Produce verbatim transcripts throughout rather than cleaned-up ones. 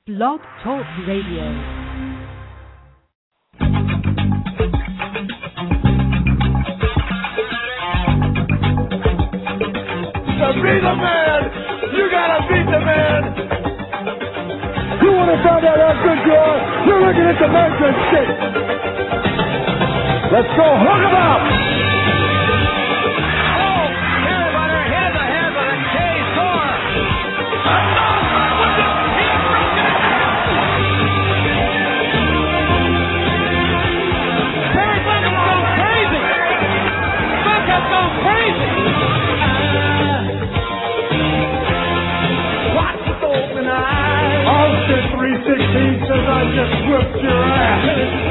Blog Talk Radio. To be the man, you gotta beat the man. You wanna find out how good you are? You're looking at the measuring stick. Let's go, hook 'em up. Oh, everybody hit in the head with a K four. A dog with the hit from Terry Funk has gone crazy. Funk has gone crazy. Watch with open eyes. Austin three sixteen says I just whipped your ass.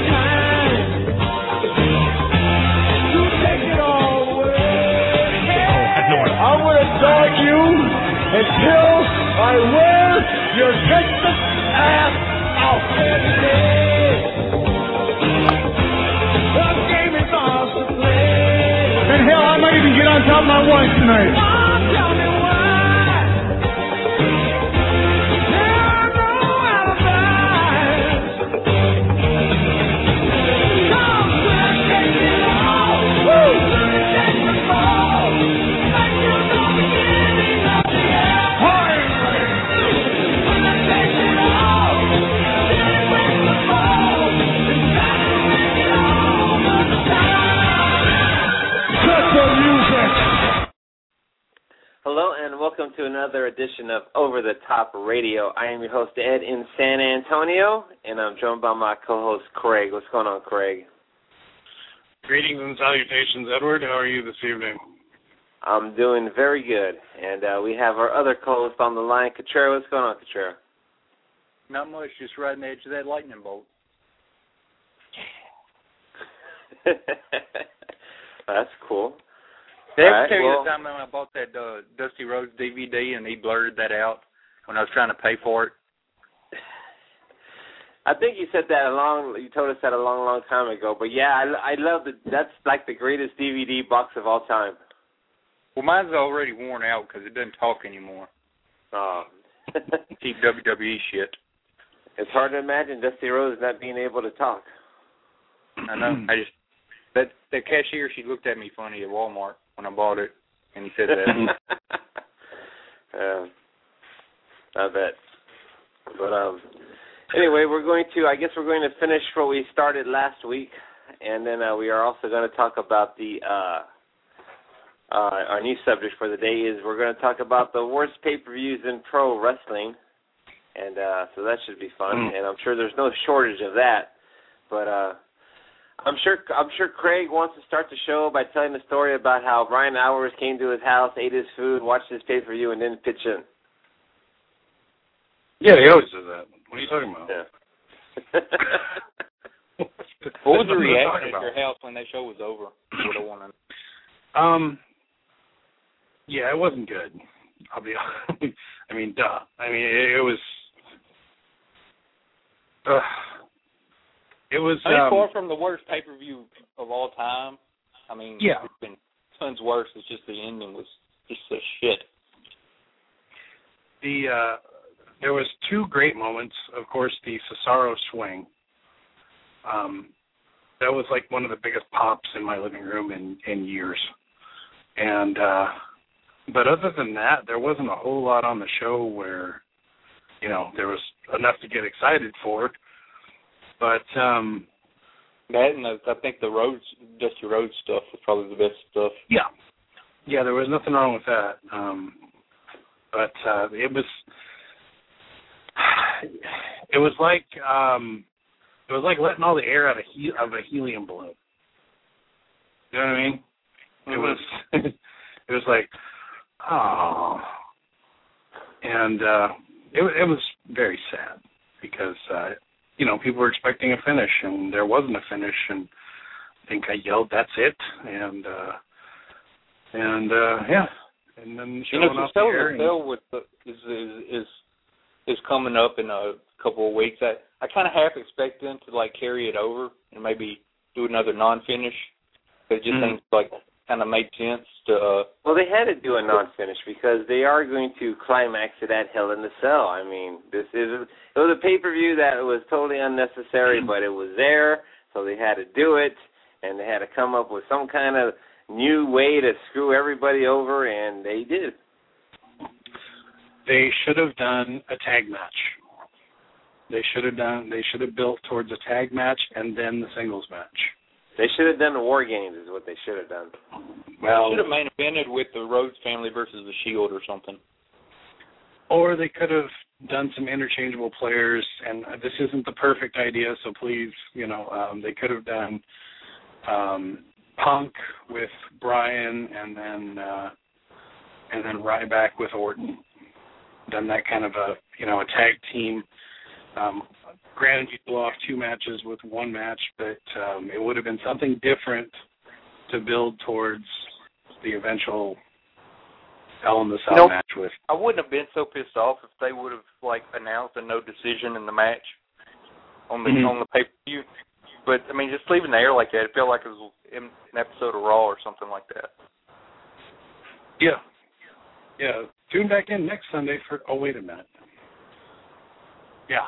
You take it all away. I'm gonna dog you until I wear your Texas ass out. The game is ours to play. And hell, I might even get on top of my wife tonight. Mom, tell me why. Hello and welcome to another edition of Over the Top Radio. I am your host Ed in San Antonio, and I'm joined by my co-host Craig. What's going on, Craig? Greetings and salutations, Edward. How are you this evening? I'm doing very good, and uh, we have our other co-host on the line, Cottrera. What's going on, Cottrera? Not much, just riding the edge of that lightning bolt. That's cool. Did I right, tell well, you the time when I bought that uh, Dusty Rhodes D V D and he blurred that out when I was trying to pay for it? I think you said that a long. You told us that a long, long time ago. But yeah, I, I love the. That's like the greatest D V D box of all time. Well, mine's already worn out because it doesn't talk anymore. Oh. Cheap W W E shit. It's hard to imagine Dusty Rhodes not being able to talk. I know. I just that that cashier, she looked at me funny at Walmart when I bought it, and he said that. Yeah, I bet. But um, anyway, we're going to. I guess we're going to finish what we started last week, and then uh, we are also going to talk about the. Uh, uh, our new subject for the day is we're going to talk about the worst pay-per-views in pro wrestling, and uh, so that should be fun. Mm. And I'm sure there's no shortage of that, but. Uh, I'm sure I'm sure Craig wants to start the show by telling the story about how Brian Hours came to his house, ate his food, watched his pay-per-view, and didn't pitch in. Yeah, he always does that. What are you talking about? Yeah. What was the reaction at your house when that show was over? What I want to Um, yeah, it wasn't good. I'll be honest. I mean, duh. I mean, it, it was... Uh, It was. I mean, um, far from the worst pay-per-view of all time. I mean, yeah. It's been tons worse. It's just the ending was just the shit. The uh, there was two great moments. Of course, the Cesaro swing. Um, that was like one of the biggest pops in my living room in, in years. And uh, but other than that, there wasn't a whole lot on the show where, you know, there was enough to get excited for. But um, that and the, I think the Rhodes, Dusty Rhodes stuff was probably the best stuff. Yeah, yeah, there was nothing wrong with that. Um, but uh, it was, it was like um, it was like letting all the air out of, he- of a helium balloon. You know what I mean? Mm-hmm. It was, it was like, oh, and uh, it it was very sad because. Uh, You know, people were expecting a finish, and there wasn't a finish, and I think I yelled, "That's it!" and uh, and uh, yeah, and then you know, off the the air. Bill with the, is is is is coming up in a couple of weeks. I I kind of half expect them to like carry it over and maybe do another non-finish. It just mm. seems like kind of made sense to. Uh, well, they had to do a non-finish because they are going to climax it at Hell in the Cell. I mean, this is it was a pay-per-view that was totally unnecessary, but it was there, so they had to do it, and they had to come up with some kind of new way to screw everybody over, and they did. They should have done a tag match. They should have done. They should have built towards a tag match and then the singles match. They should have done the War Games is what they should have done. Well, should have main evented with the Rhodes family versus the Shield or something. Or they could have done some interchangeable players, and this isn't the perfect idea, so please, you know, um, they could have done um, Punk with Bryan and then uh, and then Ryback with Orton. Done that kind of a, you know, a tag team. Um, granted, you'd blow off two matches with one match, but um, it would have been something different to build towards the eventual Hell in the Cell nope. match with. I wouldn't have been so pissed off if they would have like announced a no decision in the match on the mm-hmm. on the pay per view. But I mean, just leaving the air like that, it felt like it was in an episode of Raw or something like that. Yeah, yeah. Tune back in next Sunday for. Oh, wait a minute. Yeah.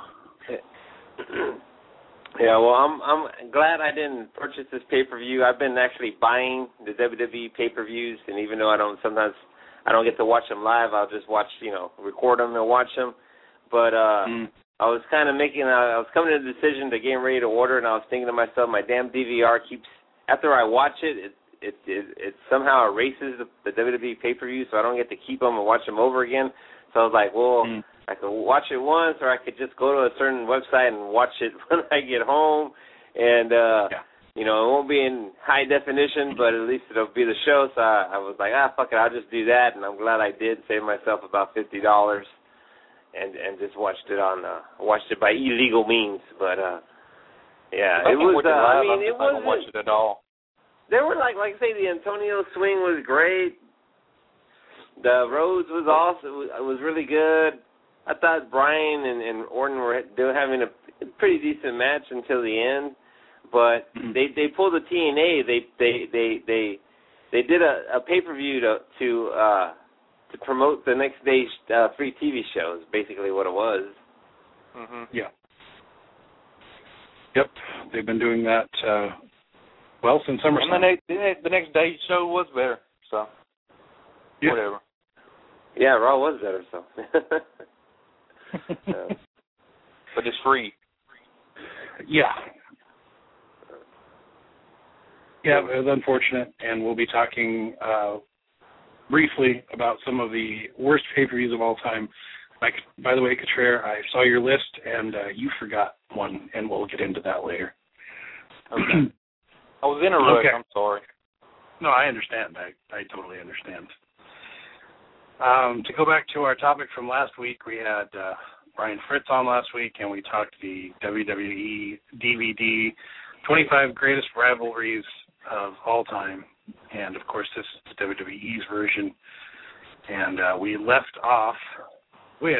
Yeah, well, I'm I'm glad I didn't purchase this pay-per-view. I've been actually buying the W W E pay-per-views, and even though I don't sometimes I don't get to watch them live, I'll just watch, you know, record them and watch them. But uh, mm. I was kind of making, a, I was coming to the decision to getting ready to order, and I was thinking to myself, my damn D V R keeps, after I watch it, it it it, it somehow erases the, the W W E pay-per-view, so I don't get to keep them and watch them over again. So I was like, well. Mm. I could watch it once, or I could just go to a certain website and watch it when I get home. And, uh, yeah. you know, it won't be in high definition, but at least it'll be the show. So I, I was like, ah, fuck it, I'll just do that. And I'm glad I did save myself about fifty dollars and and just watched it on, uh, watched it by illegal means. But, uh, yeah, it was, uh, I mean, it wasn't. I don't watch it at all. There were, like, like I say, the Antonio swing was great. The Rhodes was awesome. It was, it was really good. I thought Bryan and, and Orton were they were having a pretty decent match until the end, but mm-hmm. they they pulled the T N A. They they they they they did a, a pay per view to to uh, to promote the next day's uh, free T V shows. Basically, what it was. Mm-hmm. Yeah. Yep, they've been doing that uh, well since SummerSlam. And the next the next day's show was better. So yeah. whatever. Yeah, Raw was better. So. uh, but it's free. Yeah. Yeah, it was unfortunate, and we'll be talking uh, briefly about some of the worst pay-per-views of all time. Like, by the way, Catrere, I saw your list, and uh, you forgot one, and we'll get into that later. Okay. I was in a rush. Okay. I'm sorry. No, I understand. I, I totally understand. Um, to go back to our topic from last week, we had uh, Brian Fritz on last week, and we talked the W W E D V D, twenty-five Greatest Rivalries of All Time, and, of course, this is W W E's version. And uh, we left off with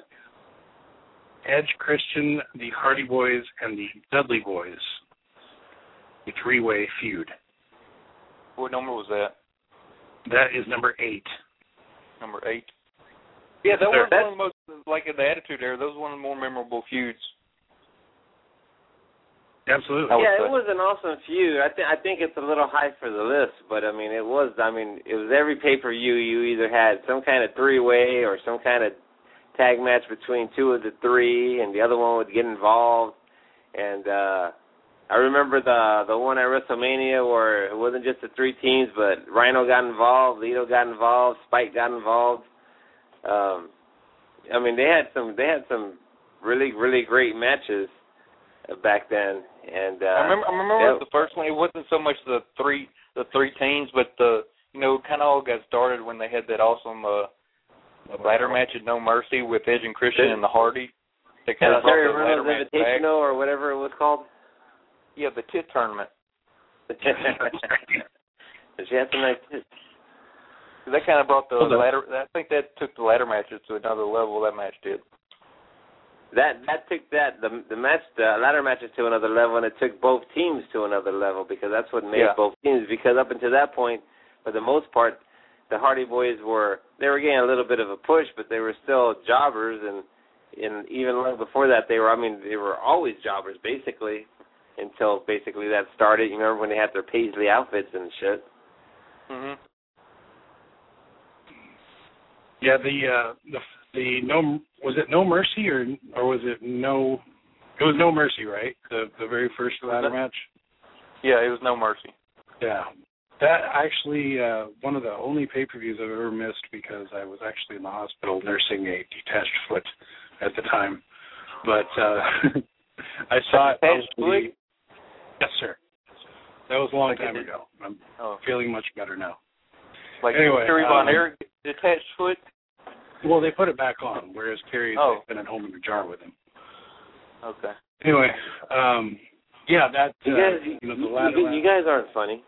Edge, Christian, the Hardy Boys, and the Dudley Boys, a three-way feud. What number was that? That is number eight. Number eight. Yeah, that was one of the most, like in the Attitude Era, that was one of the more memorable feuds. Absolutely. Yeah, it was an awesome feud. I, th- I think it's a little high for the list, but, I mean, it was, I mean, it was every pay-per-view you either had some kind of three-way or some kind of tag match between two of the three, and the other one would get involved. And uh, I remember the the one at WrestleMania where it wasn't just the three teams, but Rhino got involved, Lito got involved, Spike got involved. Um, I mean, they had some they had some really really great matches back then. And uh, I remember, I remember the first one. It wasn't so much the three the three teams, but the you know kind of all got started when they had that awesome uh, ladder match at No Mercy with Edge and Christian and the Hardy. They kind of Terry Reynolds Invitational or whatever it was called. Yeah, the tit tournament. She had some nice tits. That kind of brought the well, ladder. I think that took the ladder matches to another level. That match did. That that took that the the match the ladder matches to another level, and it took both teams to another level because that's what made yeah. both teams. Because up until that point, for the most part, the Hardy Boys were they were getting a little bit of a push, but they were still jobbers, and and even long before that, they were I mean they were always jobbers basically until basically that started. You remember when they had their paisley outfits and shit? Mhm. Yeah, the uh, the the no was it No Mercy or or was it no? It was No Mercy, right? The the very first ladder match. Yeah, it was No Mercy. Yeah, that actually uh, one of the only pay-per-views I've ever missed because I was actually in the hospital nursing a detached foot at the time. But uh, I saw it. Detached foot? Yes, sir. That was a long time ago. I'm oh. feeling much better now. Like anyway, Kerry Von um, Erich detached foot? Well, they put it back on, whereas Kerry's oh. been at home in a jar with him. Okay. Anyway, um, yeah, that, uh, you guys, you know, the you, ladder you, you guys aren't funny.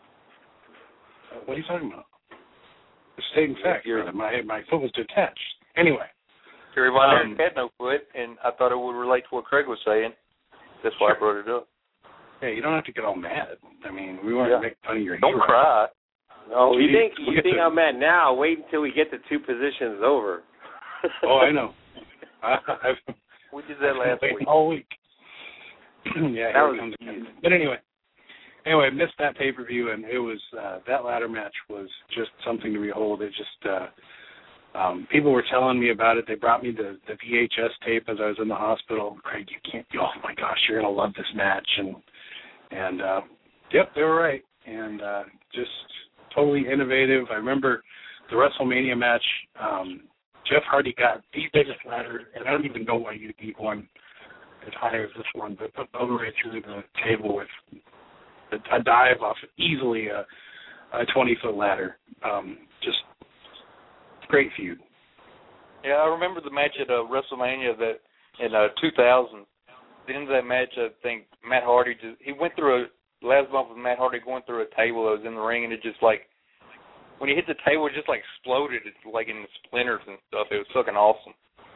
What are you talking about? The stating fact, You're, brother. My, my foot was detached. Anyway. Kerry Von um, Erich had no foot, and I thought it would relate to what Craig was saying. That's why sure. I brought it up. Hey, you don't have to get all mad. I mean, we want yeah. to make fun of your Don't hero. cry. No, you Gee, think you look think at I'm mad now? Wait until we get the two positions over. Oh, I know. I, I've we did that last waiting week. all week. yeah, that here was it comes again. But anyway, anyway, I missed that pay per view, and it was uh, that ladder match was just something to behold. It just uh, um, people were telling me about it. They brought me the, the V H S tape as I was in the hospital. Craig, you can't. Oh my gosh, you're gonna love this match, and and uh, yep, they were right, and uh, just totally innovative. I remember the WrestleMania match. Um, Jeff Hardy got the biggest ladder, and I don't even know why you need one as high as this one, but put all the way through the table with a, a dive off easily a a twenty-foot ladder. Um, just great feud. Yeah, I remember the match at uh, WrestleMania that in uh, two thousand. At the end of that match, I think Matt Hardy just he went through a last bump with Matt Hardy going through a table that was in the ring, and it just like when he hit the table, it just like exploded, it, like in splinters and stuff. It was fucking awesome.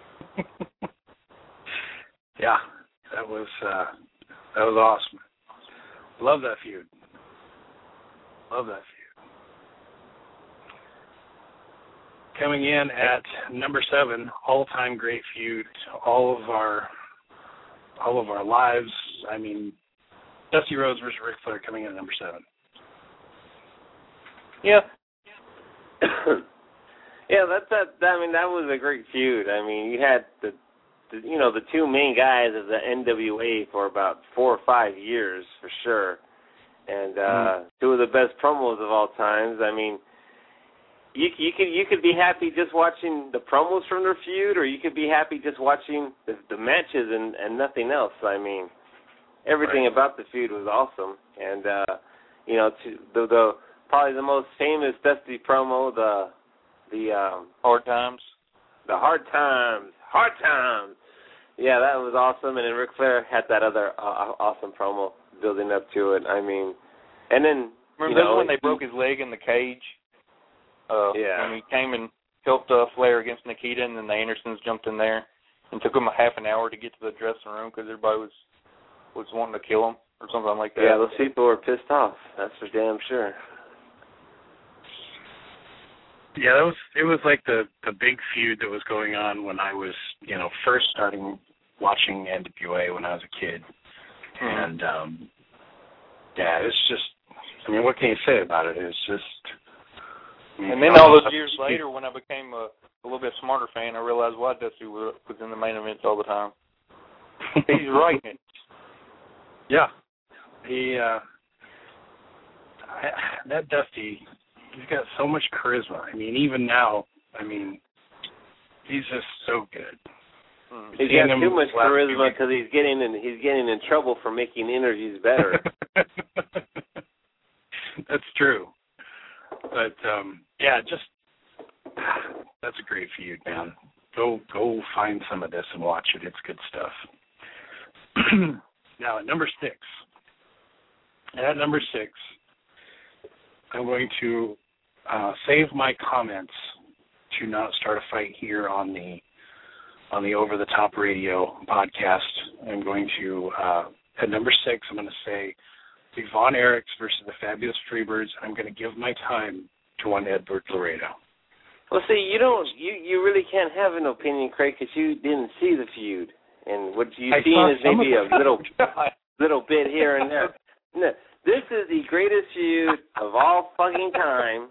Yeah, that was uh, that was awesome. Love that feud. Love that feud. Coming in at number seven, all-time great feud. All of our, all of our lives. I mean, Dusty Rhodes versus Ric Flair coming in at number seven. Yeah. yeah, that's that, that. I mean, that was a great feud. I mean, you had the, the, you know, the two main guys of the N W A for about four or five years for sure, and uh, mm-hmm. two of the best promos of all times. I mean, you you could you could be happy just watching the promos from their feud, or you could be happy just watching the, the matches and, and nothing else. I mean, everything right. about the feud was awesome, and uh, you know, to, the the probably the most famous Dusty promo, the the um, Hard Times, the Hard Times, Hard Times. Yeah, that was awesome, and then Ric Flair had that other uh, awesome promo building up to it. I mean, and then remember you know, when they broke his leg in the cage? Uh, yeah. When he came and helped uh, Flair against Nikita, and then the Andersons jumped in there, and took him a half an hour to get to the dressing room because everybody was was wanting to kill him or something like that. Yeah, those people were pissed off. That's for damn sure. Yeah, that was it was like the, the big feud that was going on when I was, you know, first starting watching N W A when I was a kid. Mm-hmm. And um yeah, it's just I mean, what can you say about it? It's just I mean, and then all those years later when I became a, a little bit smarter fan, I realized why Dusty was, was in the main events all the time. He's writing it. Yeah. He uh I, that Dusty he's got so much charisma. I mean, even now, I mean, he's just so good. Mm. He's got too much charisma because he's getting in he's getting in trouble for making interviews better. That's true. But um, yeah, just that's a great feud, man. Go go find some of this and watch it. It's good stuff. Now at number six. At number six, I'm going to uh, save my comments to not start a fight here on the on the Over the Top Radio podcast. I'm going to uh, at number six. I'm going to say the Von Erichs versus the Fabulous Freebirds. I'm going to give my time to one Edward Laredo. Well, see, you don't, you, you really can't have an opinion, Craig, because you didn't see the feud, and what you've I seen is maybe of a little, little bit here and there. No, this is the greatest feud of all fucking time,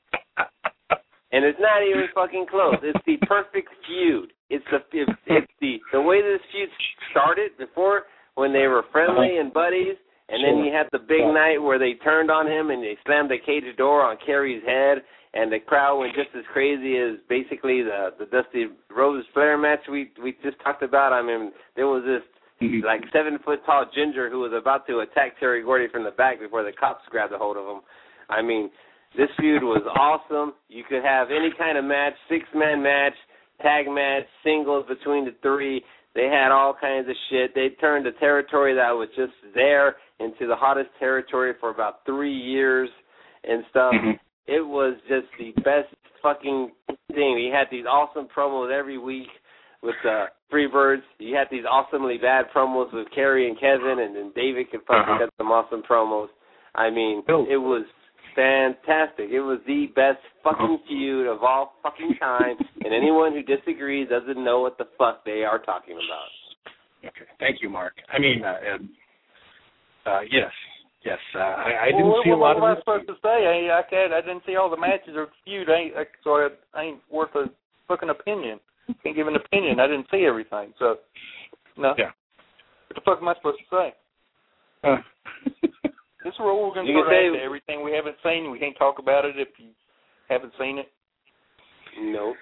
and it's not even fucking close. It's the perfect feud. It's the, it's, it's the, the way this feud started before, when they were friendly and buddies. And sure. Then you had the big night where they turned on him and they slammed the cage door on Kerry's head, and the crowd went just as crazy as basically the the Dusty Rhodes Flair match we we just talked about. I mean, there was this mm-hmm. like seven foot tall ginger who was about to attack Terry Gordy from the back before the cops grabbed a hold of him. I mean, this feud was awesome. You could have any kind of match, six man match, tag match, singles between the three. They had all kinds of shit. They turned the territory that was just there into the hottest territory for about three years and stuff. Mm-hmm. It was just the best fucking thing. You had these awesome promos every week with the Freebirds. You had these awesomely bad promos with Kerry and Kevin, and then David could fucking uh-huh. get some awesome promos. I mean, oh. it was fantastic. It was the best fucking feud of all fucking time, and anyone who disagrees doesn't know what the fuck they are talking about. Okay, thank you, Mark. I mean, uh, Ed, uh, yes, yes. Uh, I, I didn't well, see what, a lot what of. What am I supposed to say? I, I can't. I didn't see all the matches or feud. I ain't, so I, I ain't worth a fucking opinion. Can't give an opinion. I didn't see everything. So, no. Yeah. What the fuck am I supposed to say? Uh. This is where we're going to go back to everything we haven't seen. We can't talk about it if you haven't seen it. Nope.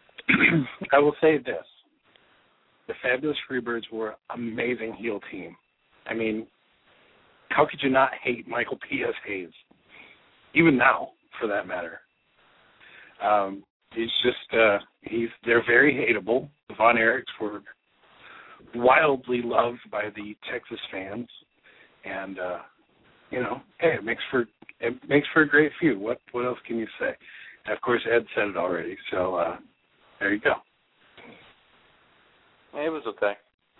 I will say this. The Fabulous Freebirds were an amazing heel team. I mean, how could you not hate Michael P S. Hayes? Even now, for that matter. Um, he's just, uh, he's, they're very hateable. The Von Erichs were wildly loved by the Texas fans. And, uh, you know, hey, it makes for it makes for a great feud. What what else can you say? And of course, Ed said it already. So uh, there you go. It was okay.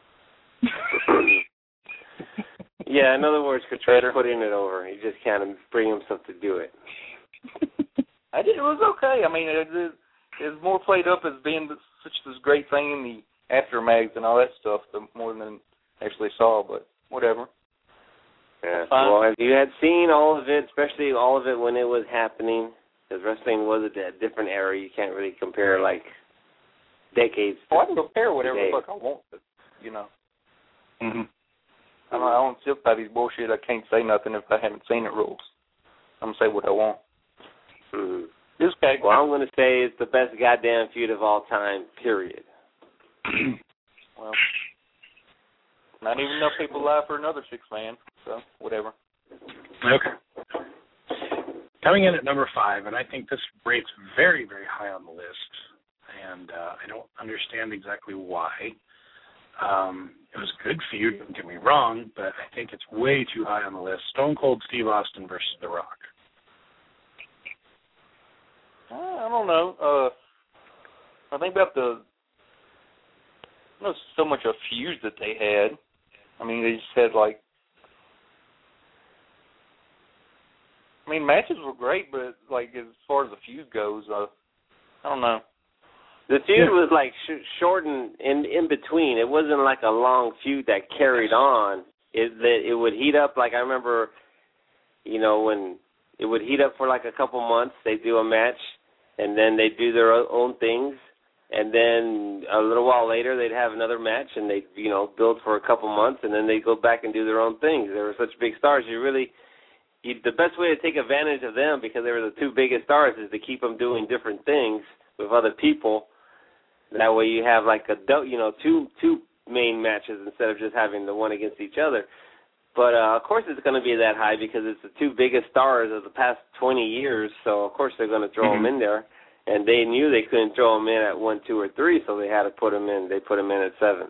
Yeah, in other words, Contreras putting it over. He just can't bring himself to do it. I did. It was okay. I mean, it, it, it was more played up as being such this great thing in the aftermath and all that stuff, the, more than actually saw. But whatever. Yeah. Well, if you had seen all of it, especially all of it when it was happening, because wrestling was a different era, you can't really compare, like, decades. Well, I can compare whatever the fuck I want, but, you know. Mm-hmm. I don't, I don't sit by these bullshit, I can't say nothing if I haven't seen it rules. I'm going to say what I want. Mm-hmm. This guy. Well, I'm going to say it's the best goddamn feud of all time, period. Well, not even enough people alive for another six-man. So, whatever. Okay. Coming in at number five, and I think this rates very, very high on the list, and uh, I don't understand exactly why. Um, it was a good feud, don't get me wrong, but I think it's way too high on the list. Stone Cold Steve Austin versus The Rock. Uh, I don't know. Uh, I think about the, not so much a feud that they had. I mean, they just had, like, I mean, matches were great, but, like, as far as the feud goes, uh, I don't know. The feud yeah. was, like, sh- shortened in in between. It wasn't, like, a long feud that carried on. It, it would heat up, like, I remember, you know, when it would heat up for, like, a couple months. They'd do a match, and then they'd do their own things. And then a little while later, they'd have another match, and they'd, you know, build for a couple months, and then they'd go back and do their own things. They were such big stars. You really... You, the best way to take advantage of them, because they were the two biggest stars, is to keep them doing different things with other people. That way you have like a, you know, two two main matches instead of just having the one against each other. But, uh, of course, it's going to be that high because it's the two biggest stars of the past twenty years, so, of course, they're going to throw mm-hmm. them in there. And they knew they couldn't throw them in at one, two, or three, so they had to put them in. They put them in at seven.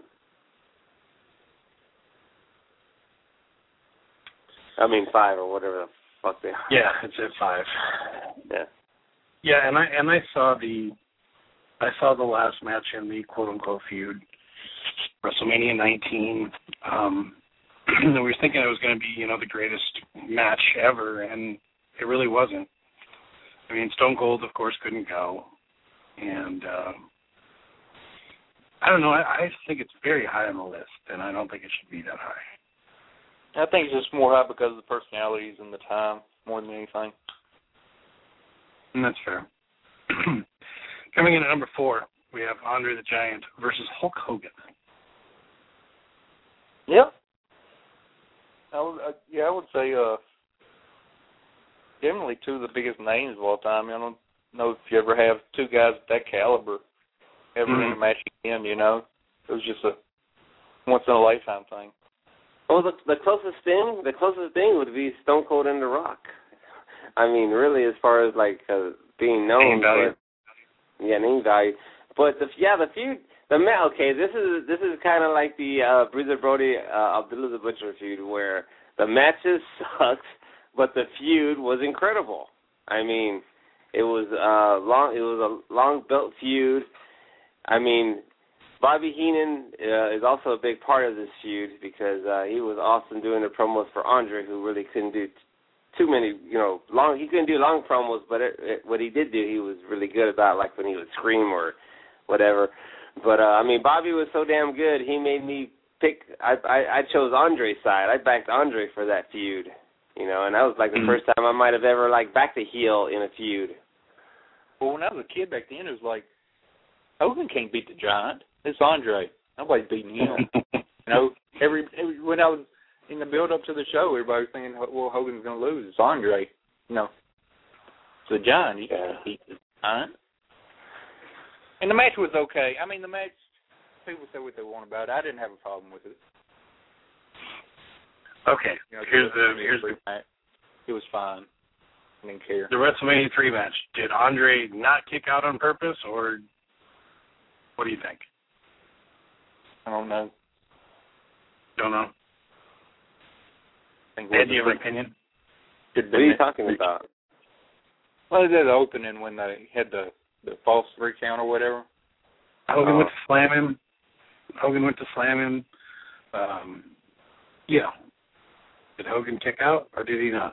I mean five or whatever the fuck they are. Yeah, it's at five. Yeah. Yeah, and I and I saw the I saw the last match in the quote unquote feud, WrestleMania nineteen. Um, we were thinking it was going to be, you know, the greatest match ever, and it really wasn't. I mean, Stone Cold, of course, couldn't go, and uh, I don't know. I, I think it's very high on the list, and I don't think it should be that high. I think it's just more high because of the personalities and the time more than anything. And that's fair. Coming in at number four, we have Andre the Giant versus Hulk Hogan. Yeah. I would, uh, yeah, I would say uh, definitely two of the biggest names of all time. I don't know if you ever have two guys of that caliber ever mm-hmm. in a match again, you know. It was just a once-in-a-lifetime thing. Well, the, the closest thing, the closest thing would be Stone Cold and The Rock. I mean, really, as far as, like, uh, being known. Name value. But, yeah, name value. But, the, yeah, the feud, the match, okay, this is this is kind of like the uh, Bruiser Brody, uh, Abdullah the Butcher feud, where the matches sucked, but the feud was incredible. I mean, it was uh, long. It was a long built feud. I mean, Bobby Heenan uh, is also a big part of this feud because uh, he was awesome doing the promos for Andre, who really couldn't do t- too many, you know, long. He couldn't do long promos, but it, it, what he did do, he was really good about, like when he would scream or whatever. But uh, I mean, Bobby was so damn good. He made me pick. I I, I chose Andre's side. I backed Andre for that feud, you know, and that was like the mm-hmm. first time I might have ever like backed a heel in a feud. Well, when I was a kid back then, it was like Hogan can't beat the Giant. It's Andre. Nobody's beating him. you know, every, every when I was in the build up to the show, everybody was thinking, well, Hogan's going to lose. It's Andre. You know, it's the Giant. He yeah. can't beat the Giant. And the match was okay. I mean, the match, people say what they want about it. I didn't have a problem with it. Okay, you know, here's the here's the match. It was fine. I didn't care. The WrestleMania three match. Did Andre not kick out on purpose, or what do you think? I don't know. Don't know. I think Ed, do you have an opinion? What are you talking about? Well, they did the opening when they had the, the false three count or whatever. Hogan uh, went to slam him. Hogan went to slam him. Um, yeah. Did Hogan kick out, or did he not?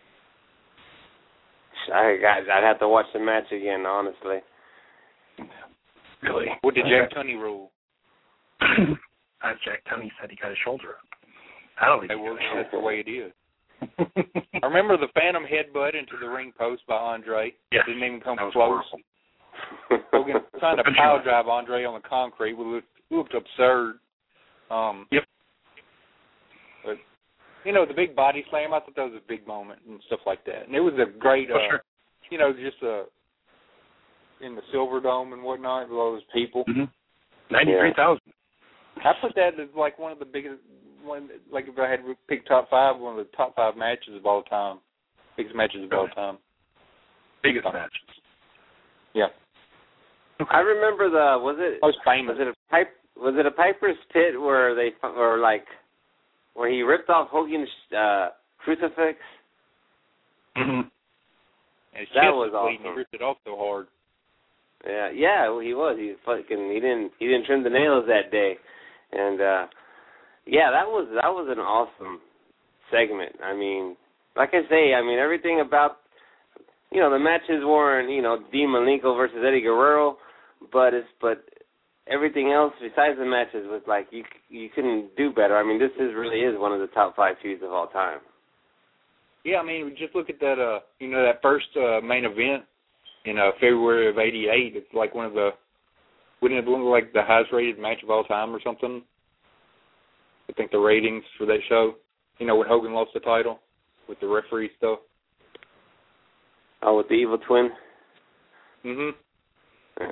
I got, I'd have to watch the match again, honestly. Really? What did Jack Tunney rule? uh, Jack Tunney said he got his shoulder up. I don't think That he works. got That's the way it is. I remember the Phantom headbutt into the ring post by Andre. Yes, Didn't even come that was close. horrible. Hogan trying to power drive Andre on the concrete looked, looked absurd. Um, yep. But, you know, the big body slam, I thought that was a big moment and stuff like that. And it was a great, uh, oh, sure. you know, just uh, in the Silver Dome and whatnot with all those people. Mm-hmm. ninety-three thousand. I put that as like one of the biggest, one like if I had to pick top five, one of the top five matches of all time. Biggest matches of all time. Biggest matches. Yeah. I remember the was it I was famous. was it a pipe was it a Piper's Pit where they or like where he ripped off Hogan's uh, crucifix? Mm-hmm. And his That chest was bleeding. awesome. He ripped it off so hard. Yeah, yeah, well, he was. He fucking he didn't he didn't trim the nails that day, and uh, yeah, that was that was an awesome segment. I mean, like I say, I mean everything about you know the matches weren't you know Dean Malenko versus Eddie Guerrero, but it's but everything else besides the matches was like you you couldn't do better. I mean, this is really is one of the top five feuds of all time. Yeah, I mean, just look at that. Uh, you know, that first uh, main event. In uh, February of eighty-eight, it's like one of the, wouldn't it look like the highest rated match of all time or something? I think the ratings for that show, you know, when Hogan lost the title with the referee stuff. Oh, with the Evil Twin? Mm-hmm. Yeah.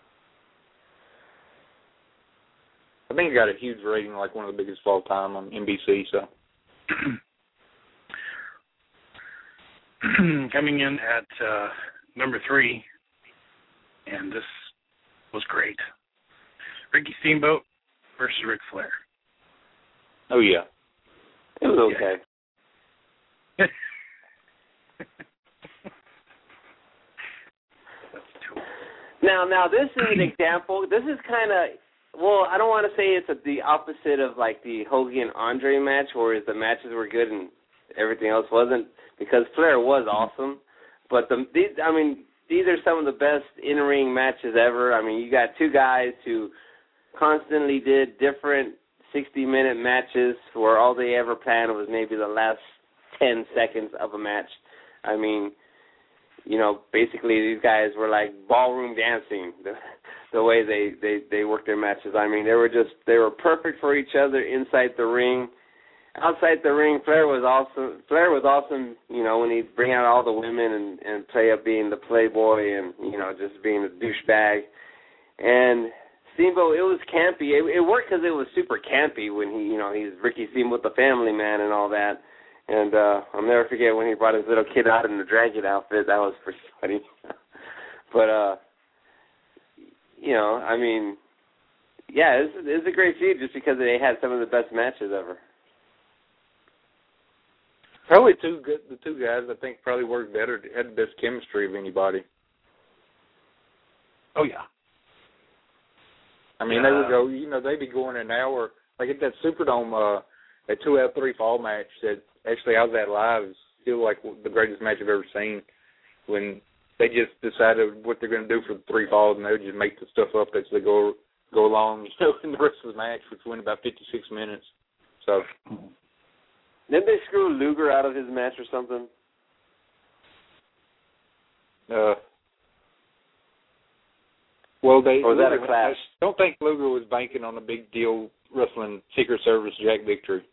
I think it got a huge rating, like one of the biggest of all time on N B C, so. Coming in at uh, number three, and this was great. Ricky Steamboat versus Ric Flair. Oh, yeah. It was okay. Yeah. now, now this is an example. This is kind of well, I don't want to say it's a, the opposite of like the Hogan Andre match, where the matches were good and everything else wasn't, because Flair was awesome. But the these, I mean, these are some of the best in-ring matches ever. I mean, you got two guys who constantly did different sixty-minute matches where all they ever planned was maybe the last ten seconds of a match. I mean, you know, basically these guys were like ballroom dancing, the, the way they, they, they worked their matches. I mean, they were just, they were perfect for each other inside the ring. Outside the ring, Flair was awesome. Flair was awesome, you know, when he'd bring out all the women and, and play up being the playboy and, you know, just being a douchebag. And Steamboat, it was campy. It, it worked because it was super campy when he, you know, he's Ricky Steamboat, the family man and all that. And uh, I'll never forget when he brought his little kid out in the dragon outfit. That was pretty funny. But, uh, you know, I mean, yeah, it's, it's a great feud just because they had some of the best matches ever. Probably two good, the two guys I think probably worked better, had the best chemistry of anybody. Oh, yeah. I mean, yeah. they would go, you know, they'd be going an hour, like at that Superdome, uh, that two out of three fall match that actually I was at live, is still like the greatest match I've ever seen, when they just decided what they're going to do for the three falls, and they would just make the stuff up as they go go along, you know, in the rest of the match, which went about fifty-six minutes. So, didn't they screw Luger out of his match or something? uh, well, they or was that a Luger, clash? I don't think Luger was banking on a big deal wrestling Secret Service Jack Victory.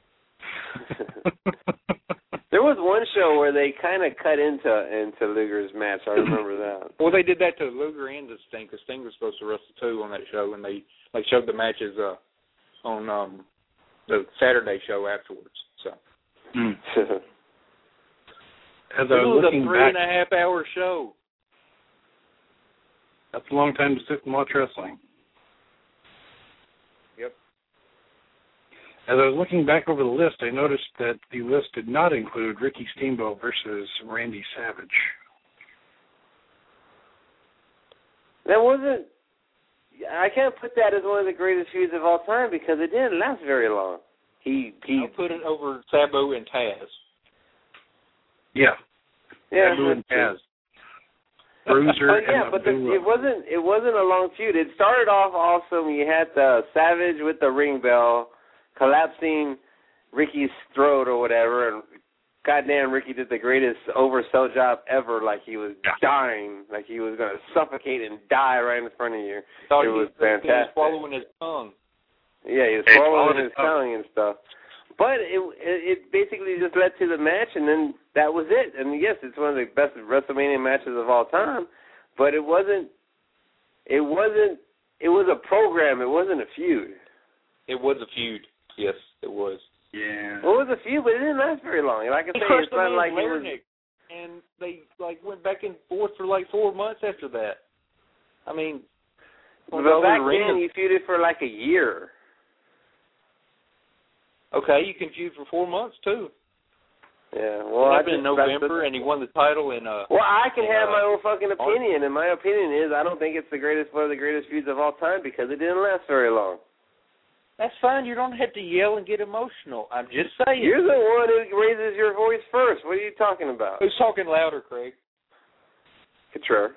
There was one show where they kind of cut into into Luger's match. I remember that. Well, they did that to Luger and to Sting, because Sting was supposed to wrestle too on that show, and they like showed the matches uh, on um, the Saturday show afterwards. So Mm. As it I was was looking a three back, and a half hour show. That's a long time to sit and watch wrestling. Yep. As I was looking back over the list, I noticed that the list did not include Ricky Steamboat versus Randy Savage. That wasn't. I can't put that as one of the greatest feuds of all time because it didn't last very long. He he I'll put it over Sabu and Taz. Yeah. Yeah. Sabu and Taz. Bruiser. Oh yeah, and but the, Abdullah. it wasn't. It wasn't a long feud. It started off awesome. You had the Savage with the ring bell collapsing Ricky's throat or whatever, and goddamn, Ricky did the greatest oversell job ever. Like he was Yeah. dying, like he was going to suffocate and die right in front of you. Thought it he was was He was fantastic. swallowing his tongue. Yeah, he was He swallowing swallowed his his tongue. tongue and stuff. But it, it it basically just led to the match, and then that was it. And yes, it's one of the best WrestleMania matches of all time. But it wasn't. It wasn't. It was a program. It wasn't a feud. It was a feud. Yes, it was. Yeah. Well, it was a feud, but it didn't last very long. Like I He say, crushed it's not him like in it was. Larnick, and they like went back and forth for like four months after that. I mean, But over back the ring then, is- you feuded for like a year. okay, you can feud for four months too. Yeah. Well, I happened in just- that's November, the- and he won the title in uh. Well, I can have uh, my own fucking opinion, and my opinion is I don't think it's the greatest, one of the greatest feuds of all time because it didn't last very long. That's fine. You don't have to yell and get emotional. I'm just saying. You're the one who raises your voice first. What are you talking about? Who's talking louder, Craig? Couture.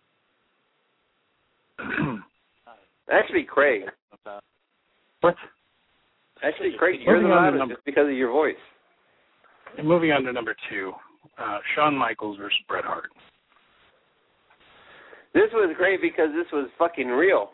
Actually, Craig. What? Actually, Craig, you're the Moving on to loudest number- just because of your voice. And moving on to number two, uh, Shawn Michaels versus Bret Hart. This was great because this was fucking real.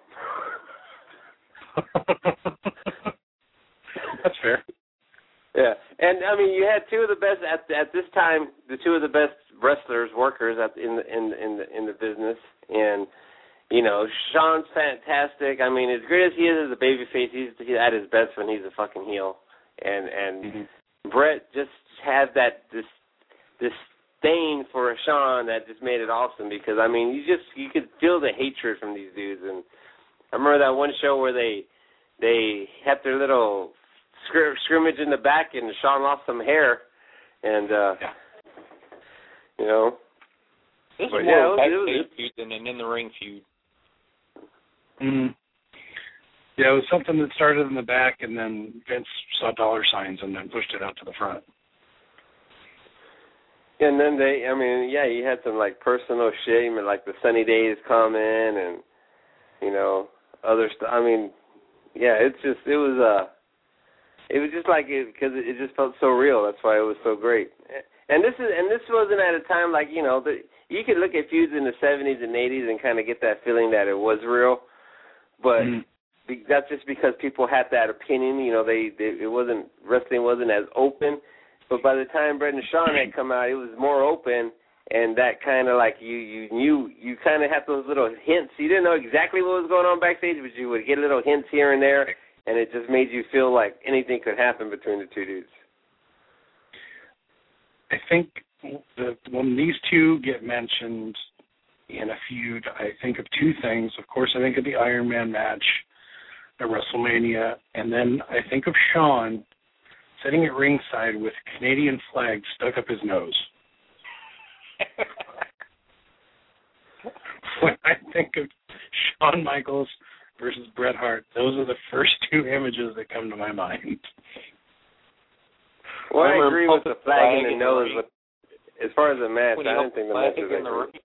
That's fair. Yeah, and I mean, you had two of the best at at this time. The two of the best wrestlers, workers at in the in the, in the in the business, and you know, Shawn's fantastic. I mean, as great as he is as a babyface, he's, he's at his best when he's a fucking heel, and and Mm-hmm. Bret just had that this this disdain for Shawn that just made it awesome because I mean, you just you could feel the hatred from these dudes. And I remember that one show where they they had their little scr- scrimmage in the back, and Shawn lost some hair, and uh, Yeah. you know, This But is yeah, more it a was- it backstage was- feud than an in the ring feud. Mm. Yeah, it was something that started in the back, and then Vince saw dollar signs and then pushed it out to the front. And then they, I mean, yeah, you had some like personal shit, you mean, like the Sunny Days comment, and you know other stuff. I mean, yeah, it's just it was uh, it was just like it because it, it just felt so real. That's why it was so great. And this is and this wasn't at a time like you know the, you could look at feuds in the seventies and eighties and kind of get that feeling that it was real, but. Mm-hmm. That's just because people had that opinion. You know, they, they it wasn't wrestling wasn't as open. But by the time Bret and Shawn had come out, it was more open, and that kind of like you you knew you kind of had those little hints. You didn't know exactly what was going on backstage, but you would get little hints here and there, and it just made you feel like anything could happen between the two dudes. I think the, when these two get mentioned in a feud, I think of two things. Of course, I think of the Iron Man match at WrestleMania, and then I think of Shawn sitting at ringside with a Canadian flag stuck up his nose. When I think of Shawn Michaels versus Bret Hart, those are the first two images that come to my mind. Well, I agree with the flag in the nose, but as far as the match, I don't think the match is that great.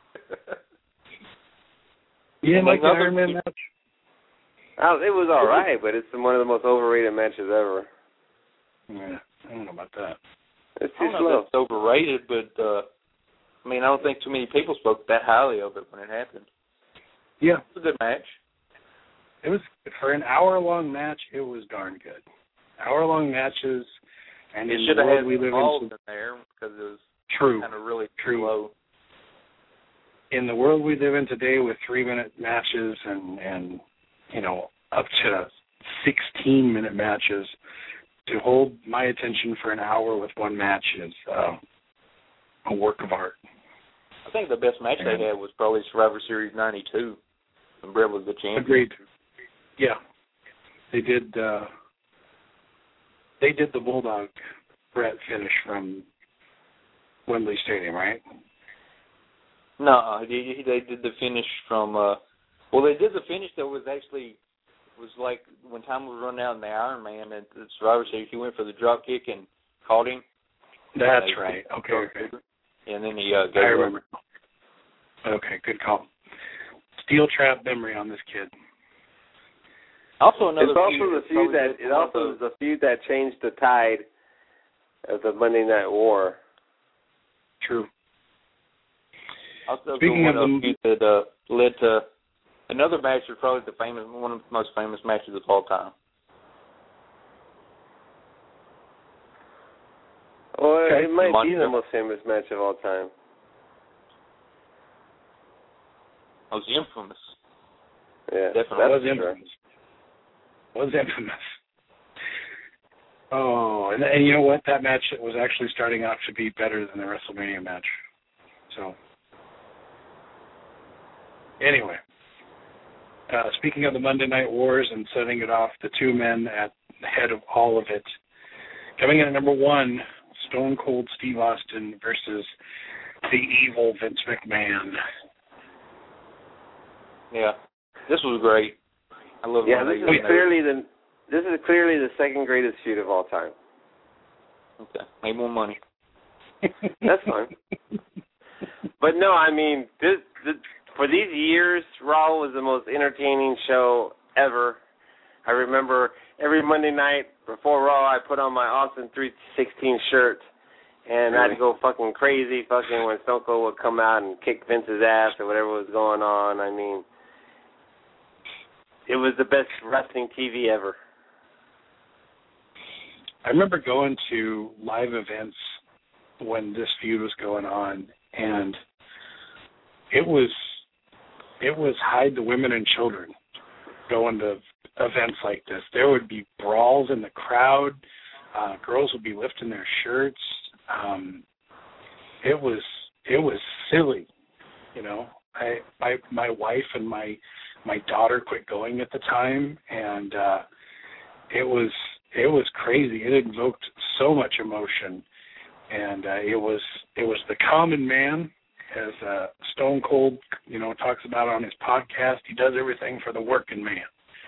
You didn't like the Iron Man match? Oh, it was all right, but it's one of the most overrated matches ever. Yeah, I don't know about that. It's too I don't slow. know if it's overrated, but uh, I mean, I don't think too many people spoke that highly of it when it happened. Yeah, it was a good match. It was for an hour-long match. It was darn good. Hour-long matches, and it in should the have world had we live balls in, in there because it was true, kind of really true. slow. In the world we live in today, with three-minute matches and and you know up to sixteen-minute matches, to hold my attention for an hour with one match is uh, a work of art. I think the best match and they had was probably Survivor Series ninety-two when Bret was the champion. Agreed. Yeah, they did. Uh, they did the Bulldog Bret finish from Wembley Stadium, right? No, they, they did the finish from. Uh, well, they did the finish that was actually was like when time was running out in the Iron Man at the Survivor Series. He went for the drop kick and caught him. That's uh, right. Okay, okay. And then he uh, gave I remember. Up. Okay, good call. Steel trap memory on this kid. Also, another it's also feud the feud that it also was the feud that changed the tide of the Monday Night War. True. Also, Speaking of the feud that uh, led to another match that's probably the famous one of the most famous matches of all time. Well, okay. it might Monday. be the most famous match of all time. It was infamous. Yeah, definitely was sure. infamous. Was infamous. Oh, and, and you know what? That match was actually starting out to be better than the WrestleMania match. So, anyway, uh, speaking of the Monday Night Wars and setting it off, the two men at the head of all of it, coming in at number one, Stone Cold Steve Austin versus the evil Vince McMahon. Yeah, this was great. I love. Yeah, this is clearly the this is clearly the second greatest feud of all time. Okay, made more money. That's fine. But no, I mean, this, this for these years, Raw was the most entertaining show ever. I remember every Monday night before Raw, I put on my Austin three sixteen shirt, and really? I'd go fucking crazy fucking when Stone Cold would come out and kick Vince's ass or whatever was going on. I mean, it was the best wrestling T V ever. I remember going to live events when this feud was going on, and it was it was hide the women and children going to events like this. There would be brawls in the crowd. Uh, girls would be lifting their shirts. Um, it was it was silly, you know. I my my wife and my my daughter quit going at the time, and uh, it was it was crazy. It invoked so much emotion, and uh, it was it was the common man, as uh, Stone Cold, you know, talks about on his podcast. He does everything for the working man,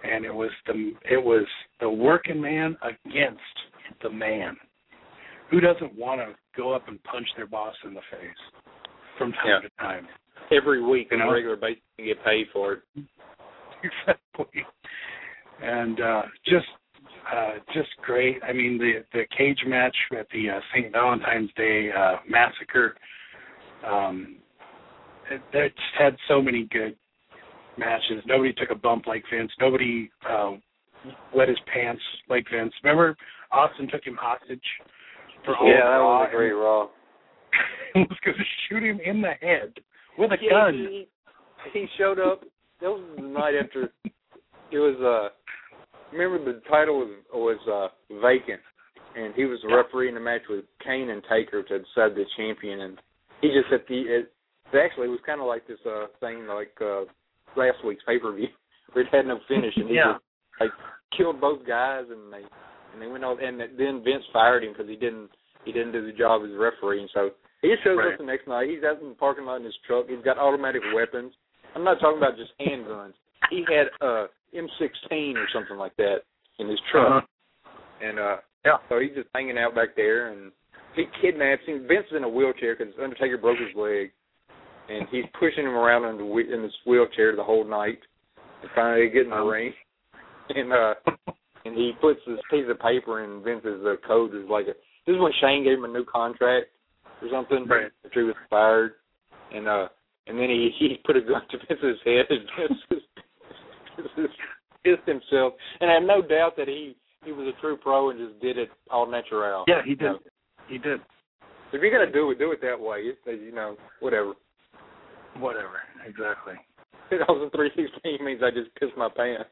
and it was the it was the working man against the man. Who doesn't want to go up and punch their boss in the face from time yeah. to time? Every week you on know? a regular basis and get paid for it. Exactly. And uh, just uh, just great. I mean, the the cage match at the uh, Saint Valentine's Day uh, Massacre, um, it, it just had so many good matches. Nobody took a bump like Vince. Nobody uh, wet his pants like Vince. Remember, Austin took him hostage for all yeah, that Raw was a great Raw. and was going to shoot him in the head with a yeah, gun. He, he showed up. That was the night after. It was. Uh, remember, the title was was uh, vacant, and he was the referee in the match with Kane and Taker to decide the champion. And he just said the. It, actually, it was kind of like this uh, thing like uh, last week's pay per view, where it had no finish, and he yeah. just like killed both guys, and they and they went on. And then Vince fired him because he didn't he didn't do the job as a referee, and so he just shows right. up the next night. He's out in the parking lot in his truck. He's got automatic weapons. I'm not talking about just handguns. He had uh M sixteen or something like that in his truck, uh-huh. and uh, yeah. so he's just hanging out back there, and he kidnaps him. Vince is in a wheelchair because Undertaker broke his leg, and he's pushing him around in, the, in this wheelchair the whole night. And finally, they get in the um. ring, and uh, and he puts this piece of paper in Vince's uh, code. Is like a, this is when Shane gave him a new contract or something. Right. After he was fired, and uh, and then he he put a gun to Vince's head, and Vince just pissed himself. And I have no doubt that he he was a true pro and just did it all natural. Yeah, he did. You know? He did. If you're gonna do it, do it that way. It's, you know, whatever. Whatever. Exactly. two thousand three sixteen means I just pissed my pants.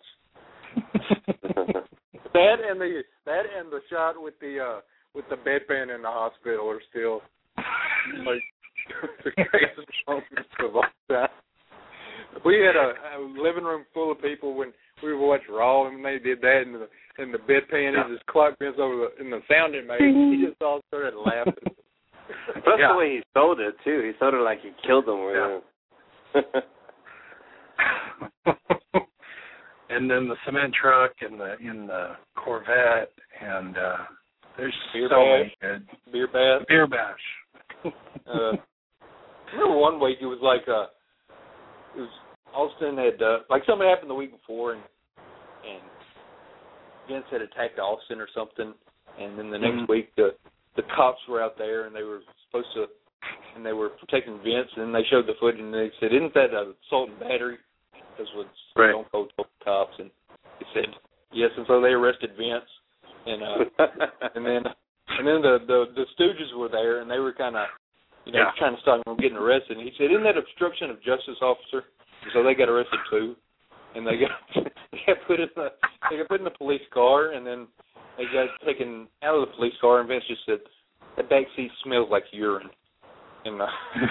that and the that and the shot with the uh, with the bedpan in the hospital are still like the greatest moments of all time. We had a, a living room full of people when we would watch Raw, and they did that in the in the bedpan. He just clocked Vince over the in the sound it made. He just all started laughing. That's yeah. the way he sold it too. He sold it like he killed them with yeah. it. And then the cement truck and the in the Corvette, and uh, there's beer so bash. many good Beer bash. Beer bash. uh, remember one week it was like uh, it was Austin had uh, like something happened the week before, and and Vince had attacked Austin or something, and then the next mm-hmm. week the the cops were out there and they were supposed to. And they were protecting Vince, and they showed the footage, and they said, "Isn't that a assault and battery?" That's what right. Stone Cold told the cops, and he said, "Yes." And so they arrested Vince, and uh, and then and then the, the the Stooges were there, and they were kind of, you know, yeah. trying to stop him from getting arrested. And he said, "Isn't that obstruction of justice, officer?" And so they got arrested too, and they got they got put in the they got put in the police car, and then they got taken out of the police car, and Vince just said, "The back seat smells like urine." And, uh,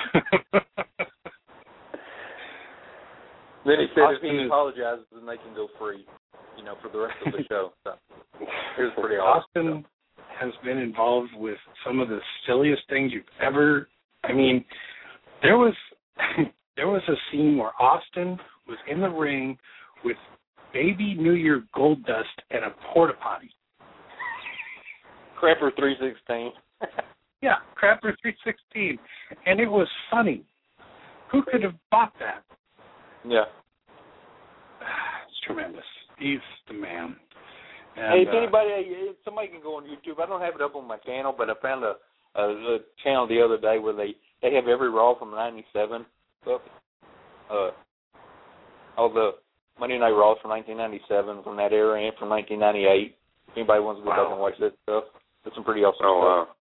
then he said Austin if he is, apologizes, then they can go free, you know, for the rest of the show. So it was pretty awesome. Austin has been involved with some of the silliest things you've ever. I mean, there was there was a scene where Austin was in the ring with baby New Year Gold Dust and a porta potty. Crapper three sixteen. Yeah, Crapper three sixteen, and it was funny. Who could have bought that? Yeah. It's tremendous. He's the man. And, hey, if uh, anybody, if somebody can go on YouTube. I don't have it up on my channel, but I found a, a, a channel the other day where they, they have every Raw from ninety-seven up. Uh, all the Monday Night Raws from nineteen ninety-seven, from that era, and from nineteen ninety-eight. If anybody wants to go wow. back and watch that stuff, that's some pretty awesome oh, stuff. Wow.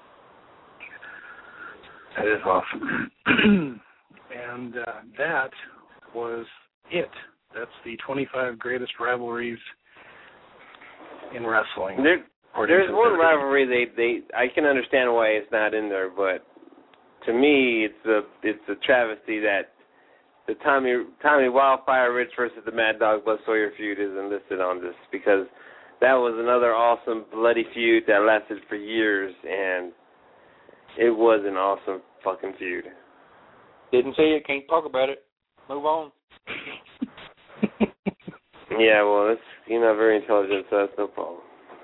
That is awesome. And uh, that was it. That's the twenty-five greatest rivalries in wrestling. There, there's to one the rivalry they, they I can understand why it's not in there, but to me it's a it's a travesty that the Tommy Tommy Wildfire Rich versus the Mad Dog Buzz Sawyer feud isn't listed on this, because that was another awesome bloody feud that lasted for years, and it was an awesome fucking feud. Didn't see it, can't talk about it. Move on. Yeah, well, it's, you're not very intelligent, so that's no problem.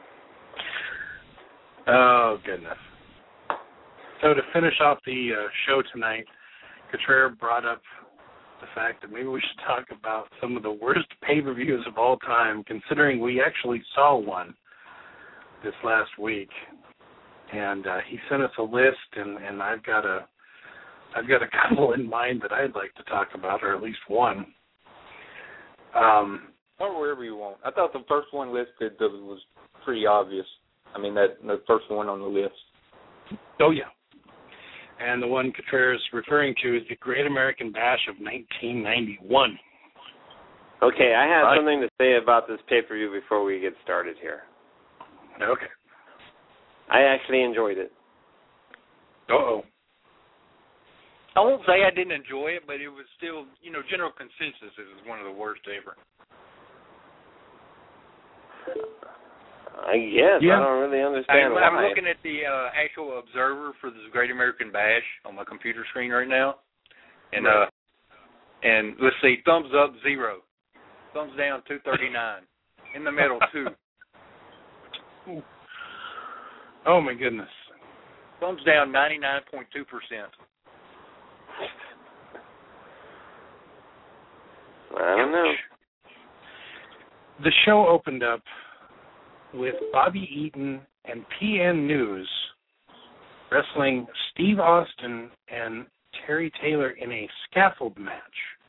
Oh, goodness. So to finish off the uh, show tonight, Contreras brought up the fact that maybe we should talk about some of the worst pay-per-views of all time, considering we actually saw one this last week. And uh, he sent us a list, and, and I've got a I've got a couple in mind that I'd like to talk about, or at least one. Um, or wherever you want. I thought the first one listed was pretty obvious. I mean, that the first one on the list. Oh, yeah. And the one Contreras is referring to is the Great American Bash of nineteen ninety-one. Okay, I have right. something to say about this pay-per-view before we get started here. Okay. I actually enjoyed it. Uh-oh. I won't say I didn't enjoy it, but it was still, you know, general consensus it was one of the worst ever. I guess. Yeah. I don't really understand I'm, why. I'm looking at the uh, actual Observer for this Great American Bash on my computer screen right now. And, right. uh, and let's see, thumbs up, zero. Thumbs down, two thirty-nine. In the middle, two. Oh, my goodness. Thumbs down, ninety-nine point two percent. I don't know. The show opened up with Bobby Eaton and P N News wrestling Steve Austin and Terry Taylor in a scaffold match.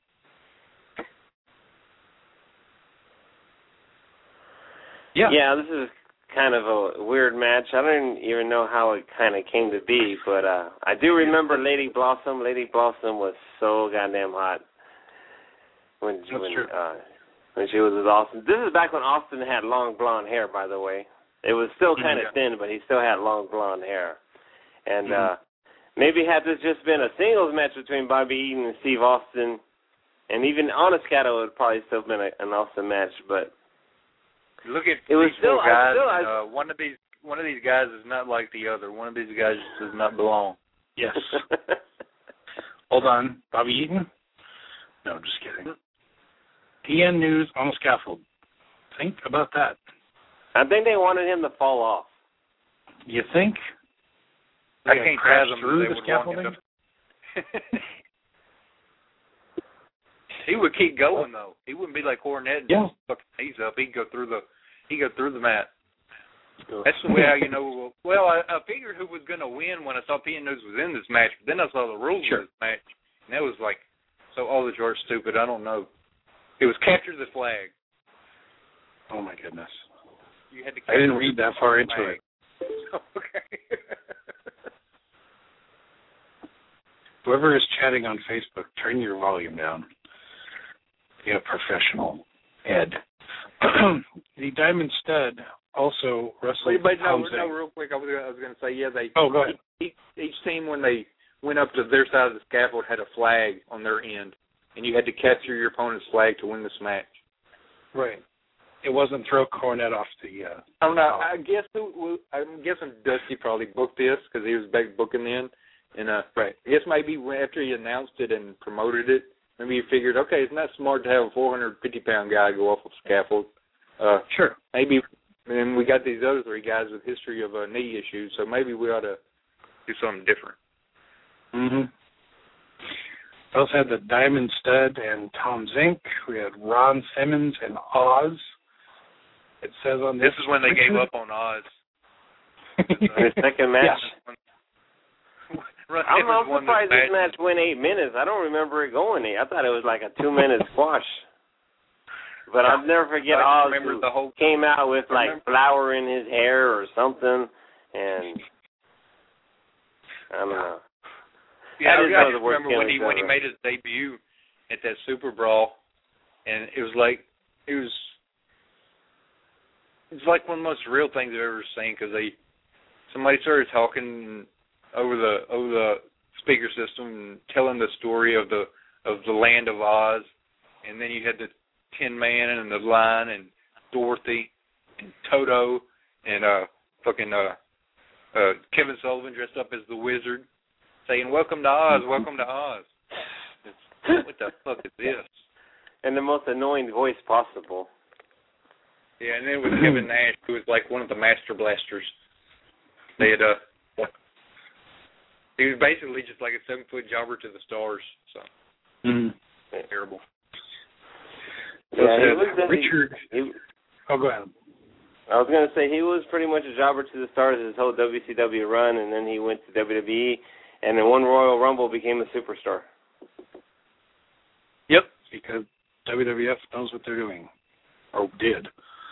Yeah. Yeah, this is kind of a weird match. I don't even know how it kind of came to be, but uh, I do remember Lady Blossom. Lady Blossom was so goddamn hot when That's when true. uh, when she was with Austin. This is back when Austin had long blonde hair, by the way. It was still kind of yeah. thin, but he still had long blonde hair. And mm-hmm. uh, maybe had this just been a singles match between Bobby Eaton and Steve Austin, and even Honest Cattle would probably still been a, an awesome match, but look at it was these still, four guys. I still, and, I, uh, one of these one of these guys is not like the other. One of these guys does not belong. Yes. Hold on. Bobby Eaton? No, just kidding. P N News on the scaffold. Think about that. I think they wanted him to fall off. You think? I can't crash fathom through they the would want scaffolding? him to. He would keep going though. He wouldn't be like Cornette and yeah. just fuck his knees up. He'd go through the he'd go through the mat. That's the way how you know. Well, I, I figured who was going to win when I saw P N News was in this match, but then I saw the rules sure. of this match, and that was like, so all the George stupid. I don't know. It was capture the flag. Oh my goodness! You had to. I didn't read that far into flag. it. Okay. Whoever is chatting on Facebook, turn your volume down. Be a professional, Ed. The Diamond Stud also wrestled. Wait, but no, Tom no, Zink. real quick. I was, I was going to say, yeah, they. Oh, go ahead. Each, each team, when they went up to their side of the scaffold, had a flag on their end, and you had to capture your opponent's flag to win this match. Right. It wasn't throw Cornette off the. Uh, I don't know. I guess who, I'm guessing Dusty probably booked this because he was back booking then, and uh, right. I guess maybe after he announced it and promoted it, maybe he figured, okay, it's not smart to have a four hundred fifty pound guy go off a scaffold. Uh, sure. Maybe, and we got these other three guys with history of uh, knee issues, so maybe we ought to do something different. Mm-hmm. We also had the Diamond Stud and Tom Zink. We had Ron Simmons and Oz. It says on this. This is when they gave up on Oz. The second match. Yeah. I'm, I'm surprised this match went eight minutes. I don't remember it going eight. I thought it was like a two-minute squash. But yeah. I'll never forget Oz who the whole, came out with like remember. flour in his hair or something, and I don't know. Yeah, that I, is I remember when he ever. when he made his debut at that Super Brawl, and it was like it was it's like one of the most real things I've ever seen because they somebody started talking over the over the speaker system and telling the story of the of the land of Oz, and then you had the Tin Man and the Lion and Dorothy and Toto and uh fucking uh uh Kevin Sullivan dressed up as the Wizard, saying "Welcome to Oz, welcome to Oz." It's, what the fuck is this? And the most annoying voice possible. Yeah, and then with Kevin Nash, who was like one of the master blasters. They had uh, he was basically just like a seven foot jobber to the stars. So mm. terrible. Yeah, he was the, Richard. He, oh, go ahead. I was going to say he was pretty much a jobber to the stars his whole W C W run, and then he went to W W E, and then one Royal Rumble became a superstar. Yep, because W W F knows what they're doing, or did.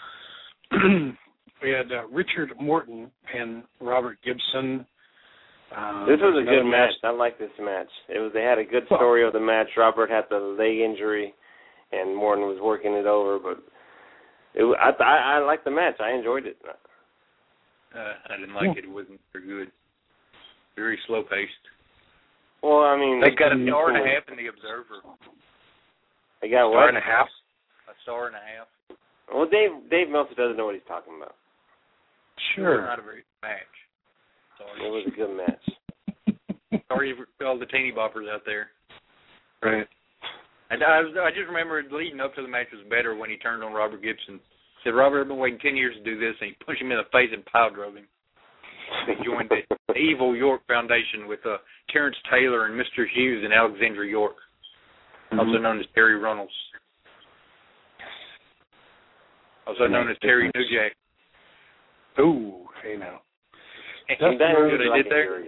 We had uh, Richard Morton and Robert Gibson. Um, this was a good match. match. I like this match. It was. They had a good story of the match. Robert had the leg injury, and Morton was working it over, but it, I, I I liked the match. I enjoyed it. Uh, I didn't like it. It wasn't very good. Very slow paced. Well, I mean, they got a star and a half in the Observer. They got a what? Star and a half. A star and a half. Well, Dave Dave Meltzer doesn't know what he's talking about. Sure. It was not a very good match. Sorry. It was a good match. Sorry for all the teeny boppers out there. Right. And I, was, I just remember leading up to the match was better when he turned on Robert Gibson. Said, Robert, I've been waiting ten years to do this, and he punched him in the face and pile drove him. He joined the Evil York Foundation with uh, Terrence Taylor and Mister Hughes and Alexandra York, mm-hmm. also known as Terry Runnels. Also known as Terry Newjack. Ooh, hey now. Dustin Rhodes, what I did there?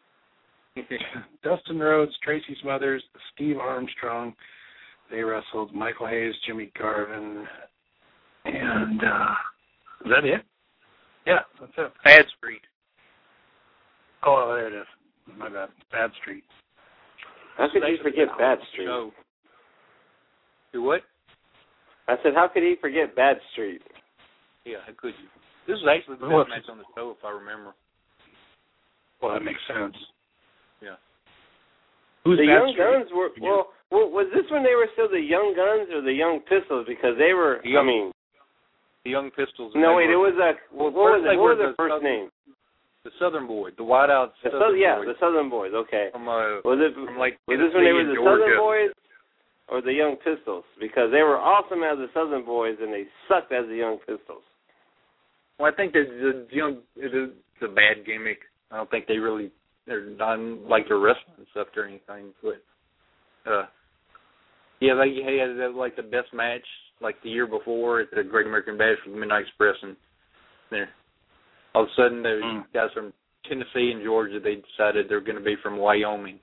Dustin Rhodes, Tracy Smothers, Steve Armstrong. They wrestled Michael Hayes, Jimmy Garvin, and uh, is that it? Yeah, that's it. Bad Street. Oh, there it is. My bad. Bad Street. How could you forget Bad Street? No. Do what? I said, how could he forget Bad Street? Yeah, how could you? This is actually the best match on the show, if I remember. Well, that makes sense. Yeah. Who's the Bad Young Street? Guns were, well, well, was this when they were still the Young Guns or the Young Pistols? Because they were, the young, I mean. The Young Pistols. No, wait, were, it was a, what was, it, what was their first Southern, name? The Southern Boy, the Whiteout the Southern Southern, yeah, Boys. the Southern Boys, okay. From, uh, was it, from like was this when they were the Georgia. Southern Boys or the Young Pistols? Because they were awesome as the Southern Boys and they sucked as the Young Pistols. Well, I think the, the young it is a bad gimmick. I don't think they really they're not like their wrestling and stuff or anything. But uh, yeah, they had like the best match like the year before at the Great American Bash with Midnight Express, and there all of a sudden the mm. guys from Tennessee and Georgia they decided they're going to be from Wyoming.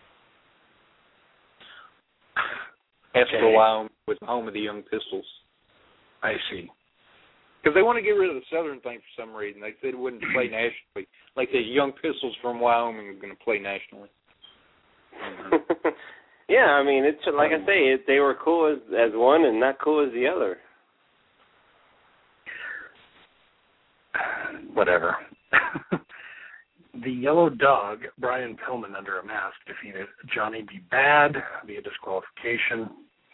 After okay. Wyoming was the home of the Young Pistols. I see. Because they want to get rid of the Southern thing for some reason. They said it wouldn't play nationally. Like the Young Pistols from Wyoming are going to play nationally. Mm-hmm. Yeah, I mean, it's like I say, it, they were cool as, as one and not cool as the other. Whatever. The Yellow Dog, Brian Pillman under a mask, defeated Johnny B. Bad via disqualification.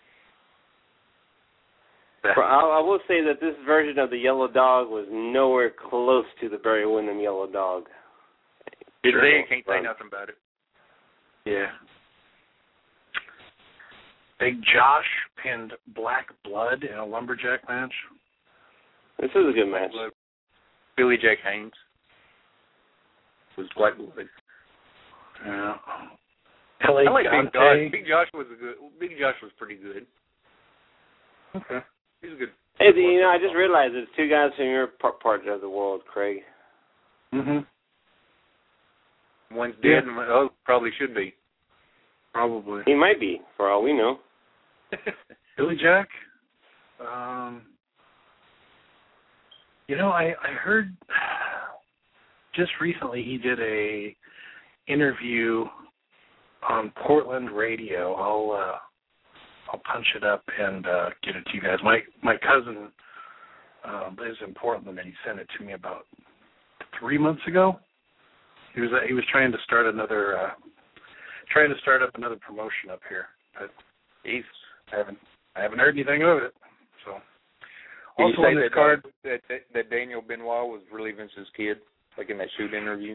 I will say that this version of the Yellow Dog was nowhere close to the Barry Windham Yellow Dog. Sure. They can't say nothing about it. Yeah. Big Josh pinned Black Blood in a lumberjack match. This is a good match. Billy Jack Haynes was Black Blood. Yeah. L A I like Dante. Big Josh. Big Josh was a good. Big Josh was pretty good. Okay. He's a good. Hey, you know, I just realized it's two guys from your part of the world, Craig. Mm-hmm. One's dead, yeah. and one, oh, probably should be. Probably. He might be, for all we know. Billy Jack? Um, you know, I, I heard just recently he did a interview on Portland radio. I'll uh, I'll punch it up and uh, get it to you guys. My my cousin uh, lives in Portland, and he sent it to me about three months ago. He was uh, he was trying to start another uh, trying to start up another promotion up here, but he's I haven't I haven't heard anything of it. So Did also you say on this that, card that, that that Daniel Benoit was really Vince's kid, like in that shoot interview.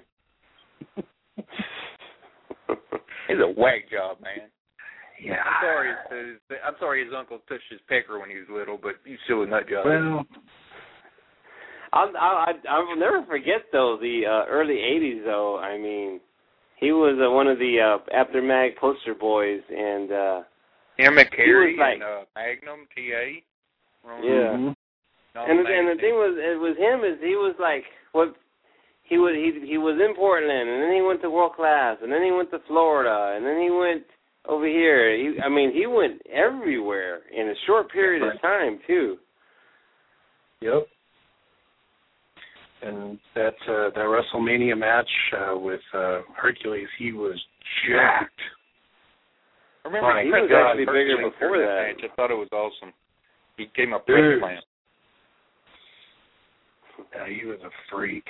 He's a whack job, man. Yeah. I'm sorry. His, I'm sorry his uncle touched his pecker when he was little, but he's still a nut job. Well, I'll, I'll I'll never forget though the uh, early eighties though. I mean, he was uh, one of the uh, Aftermag poster boys, and uh, Him, McCary, like, and uh, Magnum, T A. Yeah. Mm-hmm. And the, and the thing was, it was him is he was like what he was he he was in Portland, and then he went to World Class, and then he went to Florida, and then he went over here. He, I mean, he went everywhere in a short period Right. of time too. Yep. And that uh, that WrestleMania match uh, with uh, Hercules, he was jacked. I remember he he was God, actually bigger Hercules before during that. match. I thought it was awesome. He came up Dude. with plan. Yeah, he was a freak.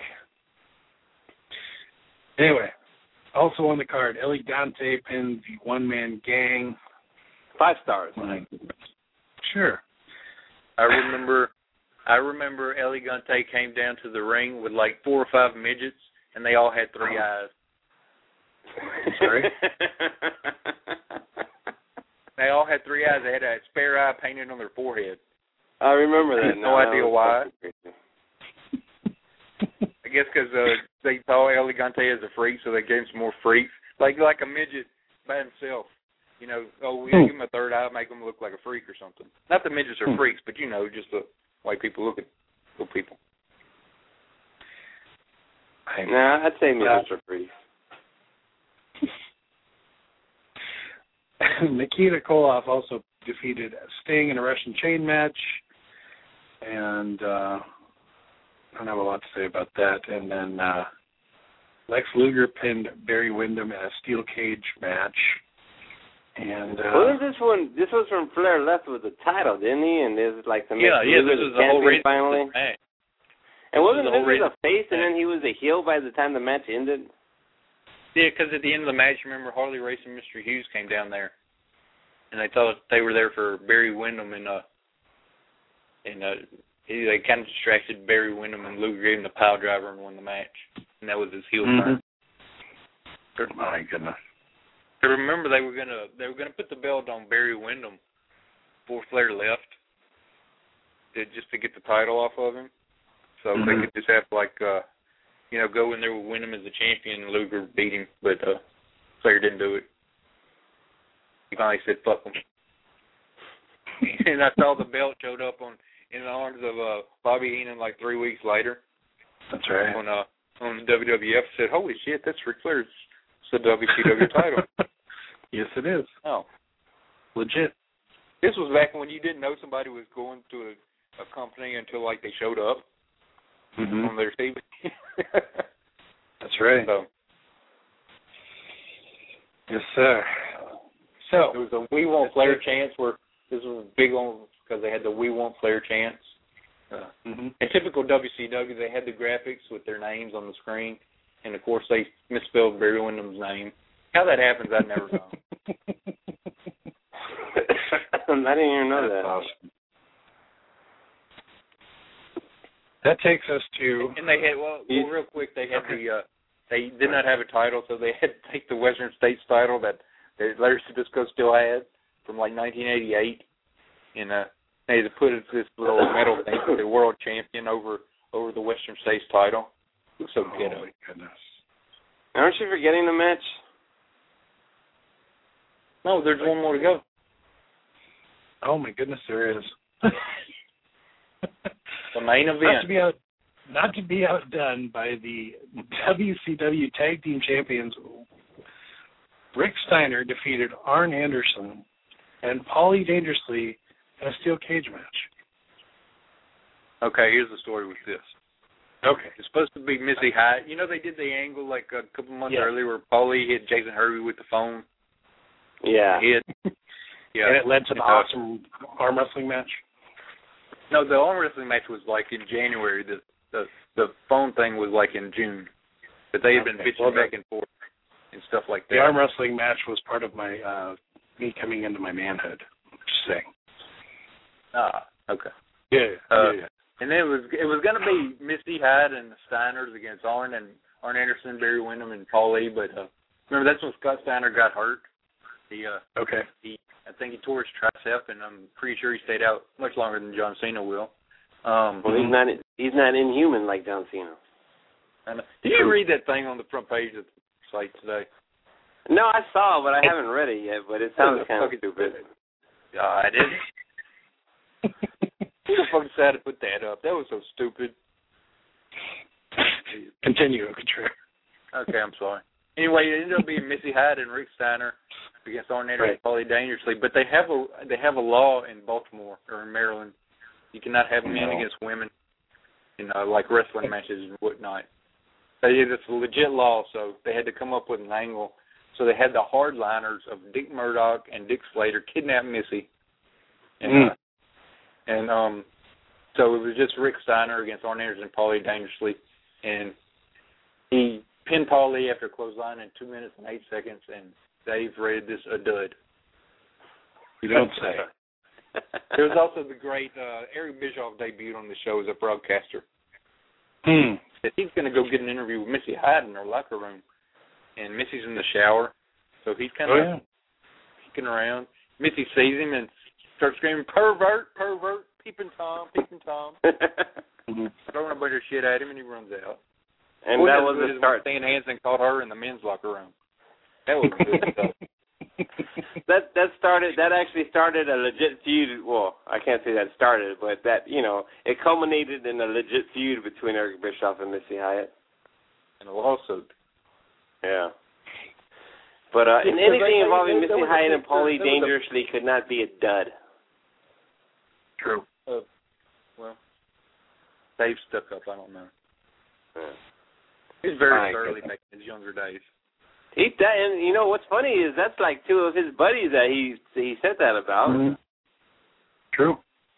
Anyway, also on the card, El Gigante pinned the one-man gang. Five stars. Like, sure. I remember, I remember El Gigante came down to the ring with like four or five midgets, and they all had three eyes. Sorry? They all had three eyes. They had a spare eye painted on their forehead. I remember that. No idea why. I guess because uh, they saw El Gigante as a freak, so they gave him some more freaks. Like like a midget by himself. You know, oh, we gotta give him a third eye, make him look like a freak or something. Not that midgets are freaks, but, you know, just the way people look at little people. Nah, I'd say midgets are freaks. Nikita Koloff also defeated Sting in a Russian chain match, and uh, I don't have a lot to say about that. And then uh, Lex Luger pinned Barry Windham in a steel cage match. And uh, Wasn't this one? This was from Flair left with the title, didn't he? And this is like the Yeah, yeah, this was is the whole reason. finally. Hey. And wasn't This is the this whole was a face, and then he was a heel by the time the match ended? Yeah, because at the end of the match, remember Harley Race and Mister Hughes came down there, and they thought they were there for Barry Windham, and uh, and uh, he, they kind of distracted Barry Windham, and Luger gave him the pile driver and won the match, and that was his heel turn. Mm-hmm. My goodness. I remember they were gonna they were gonna put the belt on Barry Windham before Flair left, to, just to get the title off of him, so Mm-hmm. they could just have like. Uh, You know, go in there with Wyndham as the champion, and Luger beat him, but uh, Flair didn't do it. He finally said, "Fuck him." And I saw the belt showed up on in the arms of uh, Bobby Heenan like three weeks later. That's right. On uh, on the W W F, said, "Holy shit, that's Ric Flair's the W C W title." Yes, it is. Oh, Legit. this was back when you didn't know somebody was going to a, a company until like they showed up Mm-hmm. on their T V. That's right. So Yes, sir. So there was a "We Want Flair" chance where this was a big one because they had the "We Want Flair" chance. Uh, mm-hmm. in typical W C W, they had the graphics with their names on the screen, and of course they misspelled Barry Windham's name. How that happens, I never know. I didn't even know That's that. awesome. That takes us to. And they had well, well real quick, they had the uh, they did not have a title, so they had to take the Western States title that that Larry Zbyszko still had from like nineteen eighty-eight, and uh, they had to put it this little metal thing for the world champion over over the Western States title. It was so Oh ghetto. my goodness. Aren't you forgetting the match? No, there's one more to go. Oh my goodness, there is. The main Not to event. be out, not to be outdone by the W C W Tag Team Champions. Rick Steiner defeated Arn Anderson and Paulie Dangerously in a steel cage match. Okay, here's the story with this. Okay. It's supposed to be Missy Hyatt. You know they did the angle like a couple months Yeah. earlier where Paulie hit Jason Hervey with the phone. Yeah. Hit. Yeah. And it led to the And, uh, awesome arm wrestling match. No, the arm wrestling match was like in January. The the the phone thing was like in June. But they had been Okay. bitching Well, back and forth and stuff like that. The arm wrestling match was part of my uh, me coming into my manhood. Just saying. Ah, okay. Yeah, Uh, yeah, yeah. And then it was it was going to be Misty Hyde and the Steiners against Arn and Arn Anderson, Barry Windham, and Paulie. But uh, remember that's when Scott Steiner got hurt. He uh Okay. he I think he tore his tricep, and I'm pretty sure he stayed out much longer than John Cena will. Um, well, he's not he's not inhuman like John Cena. I know. Did you read that thing on the front page of the site today? No, I saw, but I haven't read it yet. But it sounds kind of stupid. Yeah, I didn't. Who the fuck decided to put that up? That was so stupid. Continue, Contreras. Okay, I'm sorry. Anyway, it ended up being Missy Hyatt and Rick Steiner against Ornator Right. and Paulie Dangerously. But they have a they have a law in Baltimore or in Maryland. You cannot have men No. against women in uh, like wrestling matches and whatnot. They, it's a legit law, so they had to come up with an angle. So they had the hardliners of Dick Murdoch and Dick Slater kidnap Missy, and Mm. uh, and um, so it was just Rick Steiner against Ornator and Paulie Dangerously, and he pinned Paulie after a clothesline in two minutes and eight seconds, and Dave rated this a dud. You don't say. There was also the great uh, Eric Bischoff debuted on the show as a broadcaster. Hmm. He's going to go get an interview with Missy Hyatt in her locker room, and Missy's in the shower, so he's kind of Oh, yeah. peeking around. Missy sees him and starts screaming, "Pervert, pervert, peeping Tom, peeping Tom," Mm-hmm. throwing a bunch of shit at him, and he runs out. And Boy, that as was good the as start. when Stan Hansen caught her in the men's locker room. That was good stuff. That that started. That actually started a legit feud. Well, I can't say that started, but that you know it culminated in a legit feud between Eric Bischoff and Missy Hyatt. And a lawsuit. Yeah. But uh, in Yeah, anything they- they- involving they- Missy there was a Hyatt and picture- Paulie there was a- Dangerously could not be a dud. True. Uh, well, Dave stuck up. I don't know. Yeah. He's very I surly get back in his younger days. He that, and you know what's funny is that's like two of his buddies that he he said that about. Mm-hmm. True.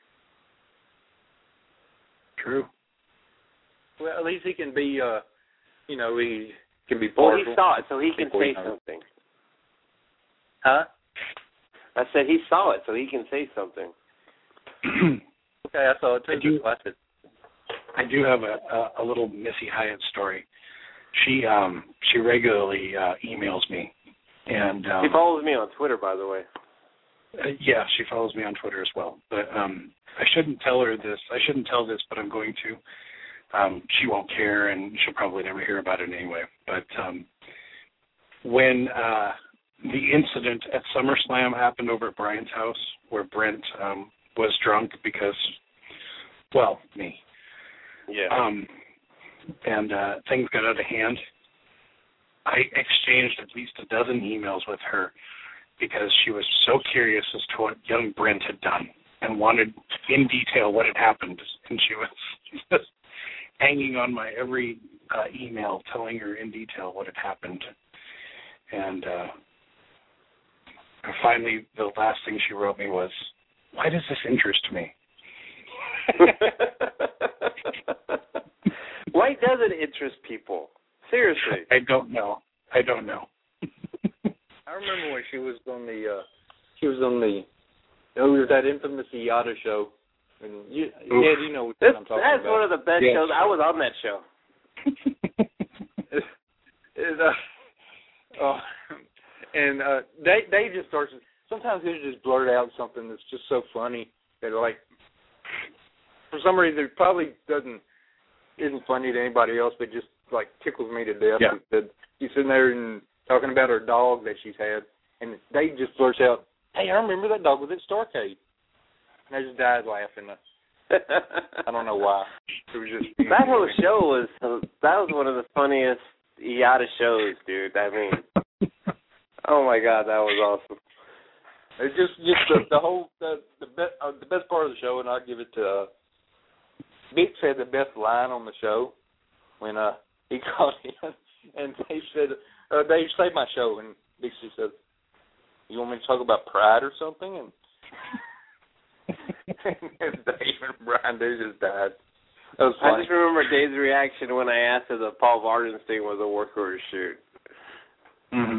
True. Well, at least he can be, uh, you know, he can be Well, partial. he saw it, so he can People say know. something. Huh? I said he saw it, so he can say something. Okay, I saw it too. I do- That's it. I do have a, a, a little Missy Hyatt story. She um she regularly uh, emails me, and um, He follows me on Twitter, by the way. uh, yeah, she follows me on Twitter as well. But um, I shouldn't tell her this. I shouldn't tell this, but I'm going to. Um, she won't care, and she'll probably never hear about it anyway. But um, when uh, the incident at SummerSlam happened over at Brian's house, where Brent um, was drunk because, well, me. Yeah. Um, and uh, things got out of hand. I exchanged at least a dozen emails with her because she was so curious as to what young Brent had done and wanted in detail what had happened. And she was just hanging on my every uh, email, telling her in detail what had happened. And uh, finally, the last thing she wrote me was, "Why does this interest me?" Why does it interest people? Seriously. I don't know. I don't know. I remember when she was on the, uh, she was on the, oh, it was that infamous Iata show. And you, yeah, you know what This, I'm talking that's about. one of the best Yes. shows. I was on that show. Is, uh, oh, and uh, they they just starts. Sometimes they just blurt out something that's just so funny that like, for some reason, it probably doesn't isn't funny to anybody else, but just like tickles me to death. Yeah. That she's sitting there and talking about her dog that she's had, and they just blurts out, "Hey, I remember that dog was at Starcade," and I just died laughing. I don't know why. It was just That whole show was that was one of the funniest Iata shows, dude. I mean, oh my god, that was awesome. It's just just the, the whole the the best uh, the best part of the show, and I'll give it to uh, Bix had the best line on the show when uh he called in and they said, uh, "Dave, save my show," and Bix just said, "You want me to talk about pride or something?" And and Dave and Brian, they just died. That was I funny. just remember Dave's reaction when I asked if the Paul Varden thing was a work order shoot. Mm-hmm.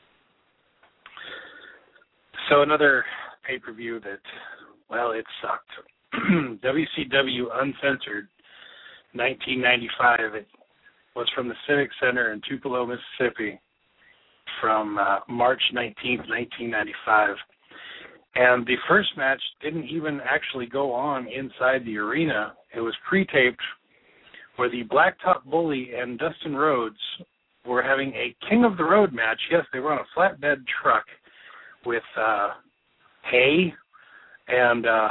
So another pay-per-view that, well, it sucked. W C W Uncensored, nineteen ninety-five. It was from the Civic Center in Tupelo, Mississippi, from uh, March nineteenth, nineteen ninety-five. And the first match didn't even actually go on inside the arena. It was pre-taped where the Blacktop Bully and Dustin Rhodes were having a King of the Road match. Yes, they were on a flatbed truck with uh, hay and uh,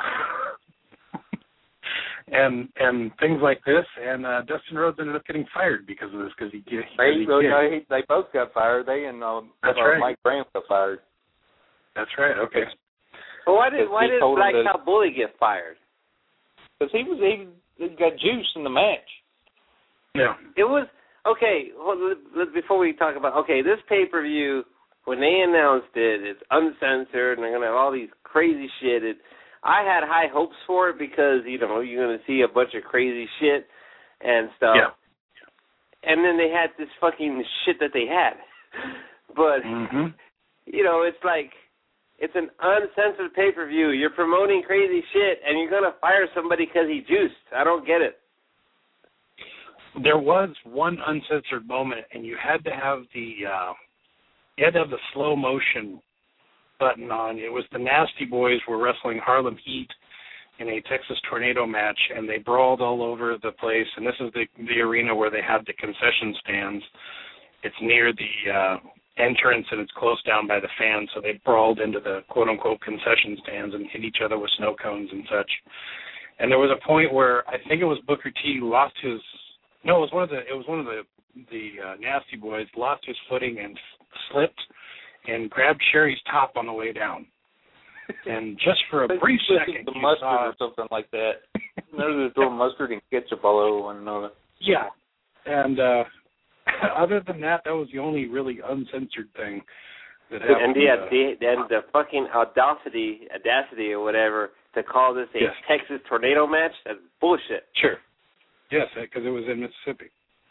and and things like this. And uh, Dustin Rhodes ended up getting fired because of this. Because he, he, they, he they, they both got fired. They and uh, That's uh, right. Mike Graham got fired. That's right. Okay. Well, why did why He did told him Blacktop Bully get fired? Because he was he, he got juice in the match. Yeah. It was okay. Well, let- let- before we talk about okay, this pay per view when they announced it, it's uncensored and they're gonna have all these crazy shit. It, I had high hopes for it because you know you're gonna see a bunch of crazy shit and stuff. Yeah. And then they had this fucking shit that they had, but Mm-hmm. you know it's like. It's an uncensored pay-per-view. You're promoting crazy shit, and you're going to fire somebody because he juiced. I don't get it. There was one uncensored moment, and you had to have the uh, you had to have the slow motion button on. It was the Nasty Boys were wrestling Harlem Heat in a Texas Tornado match, and they brawled all over the place. And this is the the arena where they had the concession stands. It's near the uh, entrance, and it's closed down by the fans, so they brawled into the quote-unquote concession stands and hit each other with snow cones and such. And there was a point where I think it was Booker T lost his no, it was one of the it was one of the the uh, Nasty Boys lost his footing and slipped and grabbed Sherry's top on the way down. And just for a brief second, the you mustard saw, or something like that. They're throwing mustard and ketchup all over one another. yeah, and. uh Other than that, that was the only really uncensored thing that happened. And yeah, uh, the, and the fucking audacity, audacity or whatever, to call this a Yes. Texas tornado match, that's bullshit. Sure. Yes, because it was in Mississippi.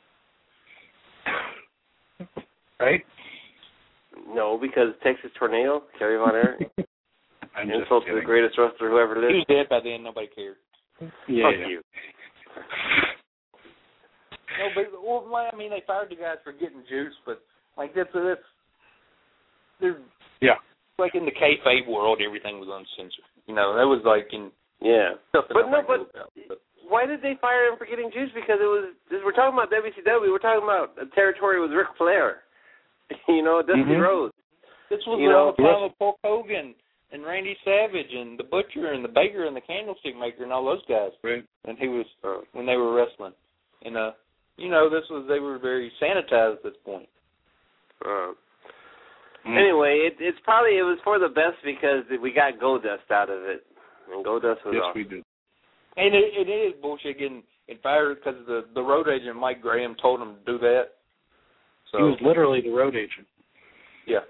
Right? No, because Texas tornado, Kerry Von Erich, I'm just insult to the kidding. greatest wrestler who ever He lived. was dead by then. Nobody cared. Yeah, Fuck yeah. you. No, but well, I mean, they fired the guys for getting juice, but like that's that's they're Yeah. like in the kayfabe world, everything was uncensored. You know, that was like in Yeah. stuff that But no, nobody but, knew about, but why did they fire him for getting juice? Because it was, this, we're talking about W C W, we're talking about a territory with Ric Flair. You know, Dusty Mhm. Rhodes. this was You around know, the time of Hulk Hogan and Randy Savage and the Butcher and the Baker and the Candlestick Maker and all those guys. Right. And he was Oh. when they were wrestling, and uh, you know, this was they were very sanitized at this point. Uh, Mm. Anyway, it, it's probably, it was for the best because we got Goldust out of it. And Goldust was Yes, awesome. we did. And it, it is bullshit getting it fired because the the road agent Mike Graham told him to do that. So He was literally the road agent. yeah,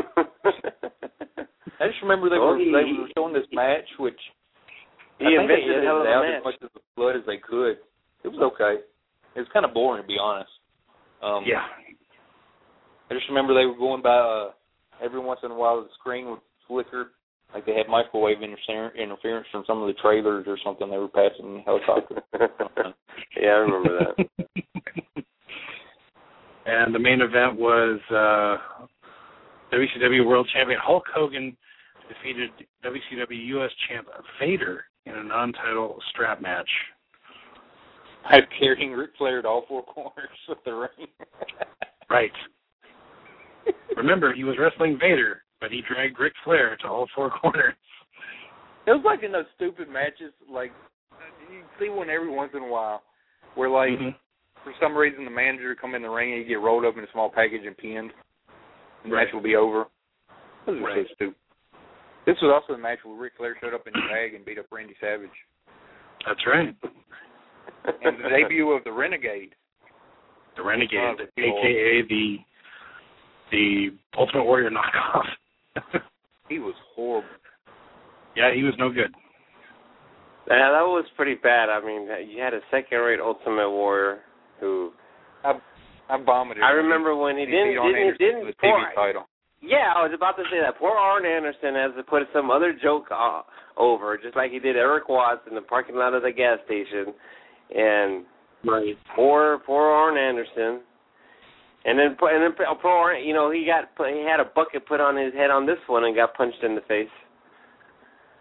I just remember they Well, were he- they were showing this match, which He I think they invented a edited hell of a out match. as much of the blood as they could. It was okay. It was kind of boring to be honest. Um, Yeah. I just remember they were going by uh, every once in a while the screen would flicker, like they had microwave interfer- interference from some of the trailers or something they were passing in the helicopter. Yeah, I remember that. And the main event was uh, W C W World Champion Hulk Hogan defeated W C W U S Champ Vader in a non-title strap match. I'm carrying Ric Flair to all four corners of the ring. Right. Remember, he was wrestling Vader, but he dragged Ric Flair to all four corners. It was like in those stupid matches, like you see one every once in a while, where like Mhm. for some reason the manager would come in the ring and he'd get rolled up in a small package and pinned. And the Right. match will be over. This was Right. so stupid. This was also the match where Ric Flair showed up in the bag and beat up Randy Savage. That's right. And the debut of the Renegade. The Renegade, Oh, a k a the the Ultimate Warrior knockoff. He was horrible. Yeah, he was no good. Yeah, that was pretty bad. I mean, you had a second-rate Ultimate Warrior who... I I vomited. I remember when he didn't... beat Arn didn't, Anderson didn't for the T V poor, title. Yeah, I was about to say that. Poor Arn Anderson has to put some other joke uh, over, just like he did Eric Watts in the parking lot of the gas station. And Right. poor, poor Arn Anderson. And then, and then poor Arn, you know, he got he had a bucket put on his head on this one and got punched in the face.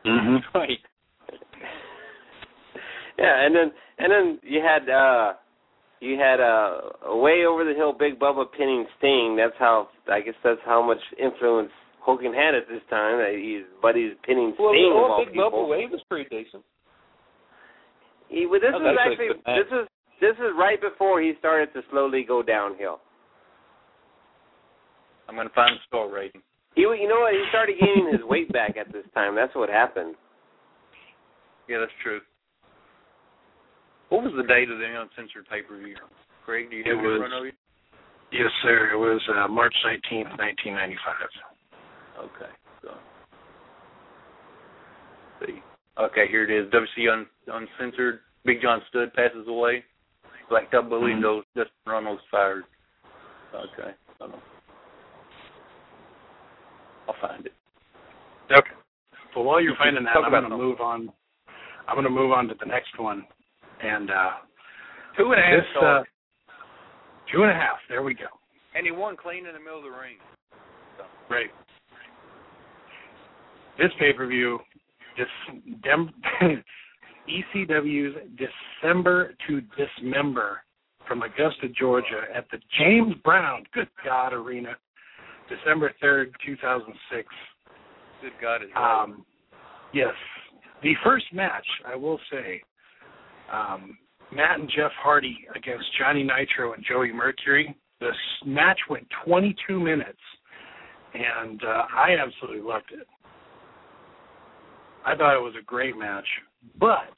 Mm-hmm. Right. Yeah, and then and then you had uh, you had uh, way over the hill Big Bubba pinning Sting. That's how I guess that's how much influence Hogan had at this time. That he's buddies pinning Well, Sting well of all Big people. Bubba, well, he was pretty decent. He, well, this Oh, is that's actually a good match. this is this is right before he started to slowly go downhill. I'm going to find the star rating. He, you know what? He started gaining his weight back at this time. That's what happened. Yeah, that's true. What was the date of the uncensored pay-per-view? Craig, do you have It it was- run over you? Yes, sir. It was uh, March nineteenth, nineteen ninety-five. Okay. So. See. Okay, here it is. W C Un- Uncensored. Big John Studd passes away. Blacktop Bully Mm-hmm. goes. Dustin Runnels fired. Okay. I don't know. I'll find it. Okay. Well, while you're finding that, Talk I'm about going to them. move on. I'm going to move on to the next one, and uh, Two and a half this uh, stars. two and a half. There we go. And he won clean in the middle of the ring. Right. This pay-per-view, this Dem- E C W's December to Dismember from Augusta, Georgia, at the James Brown, good God, Arena, December third, two thousand six. Good God, it's right. Um, yes. The first match, I will say, um, Matt and Jeff Hardy against Johnny Nitro and Joey Mercury. The match went twenty-two minutes, and uh, I absolutely loved it. I thought it was a great match, but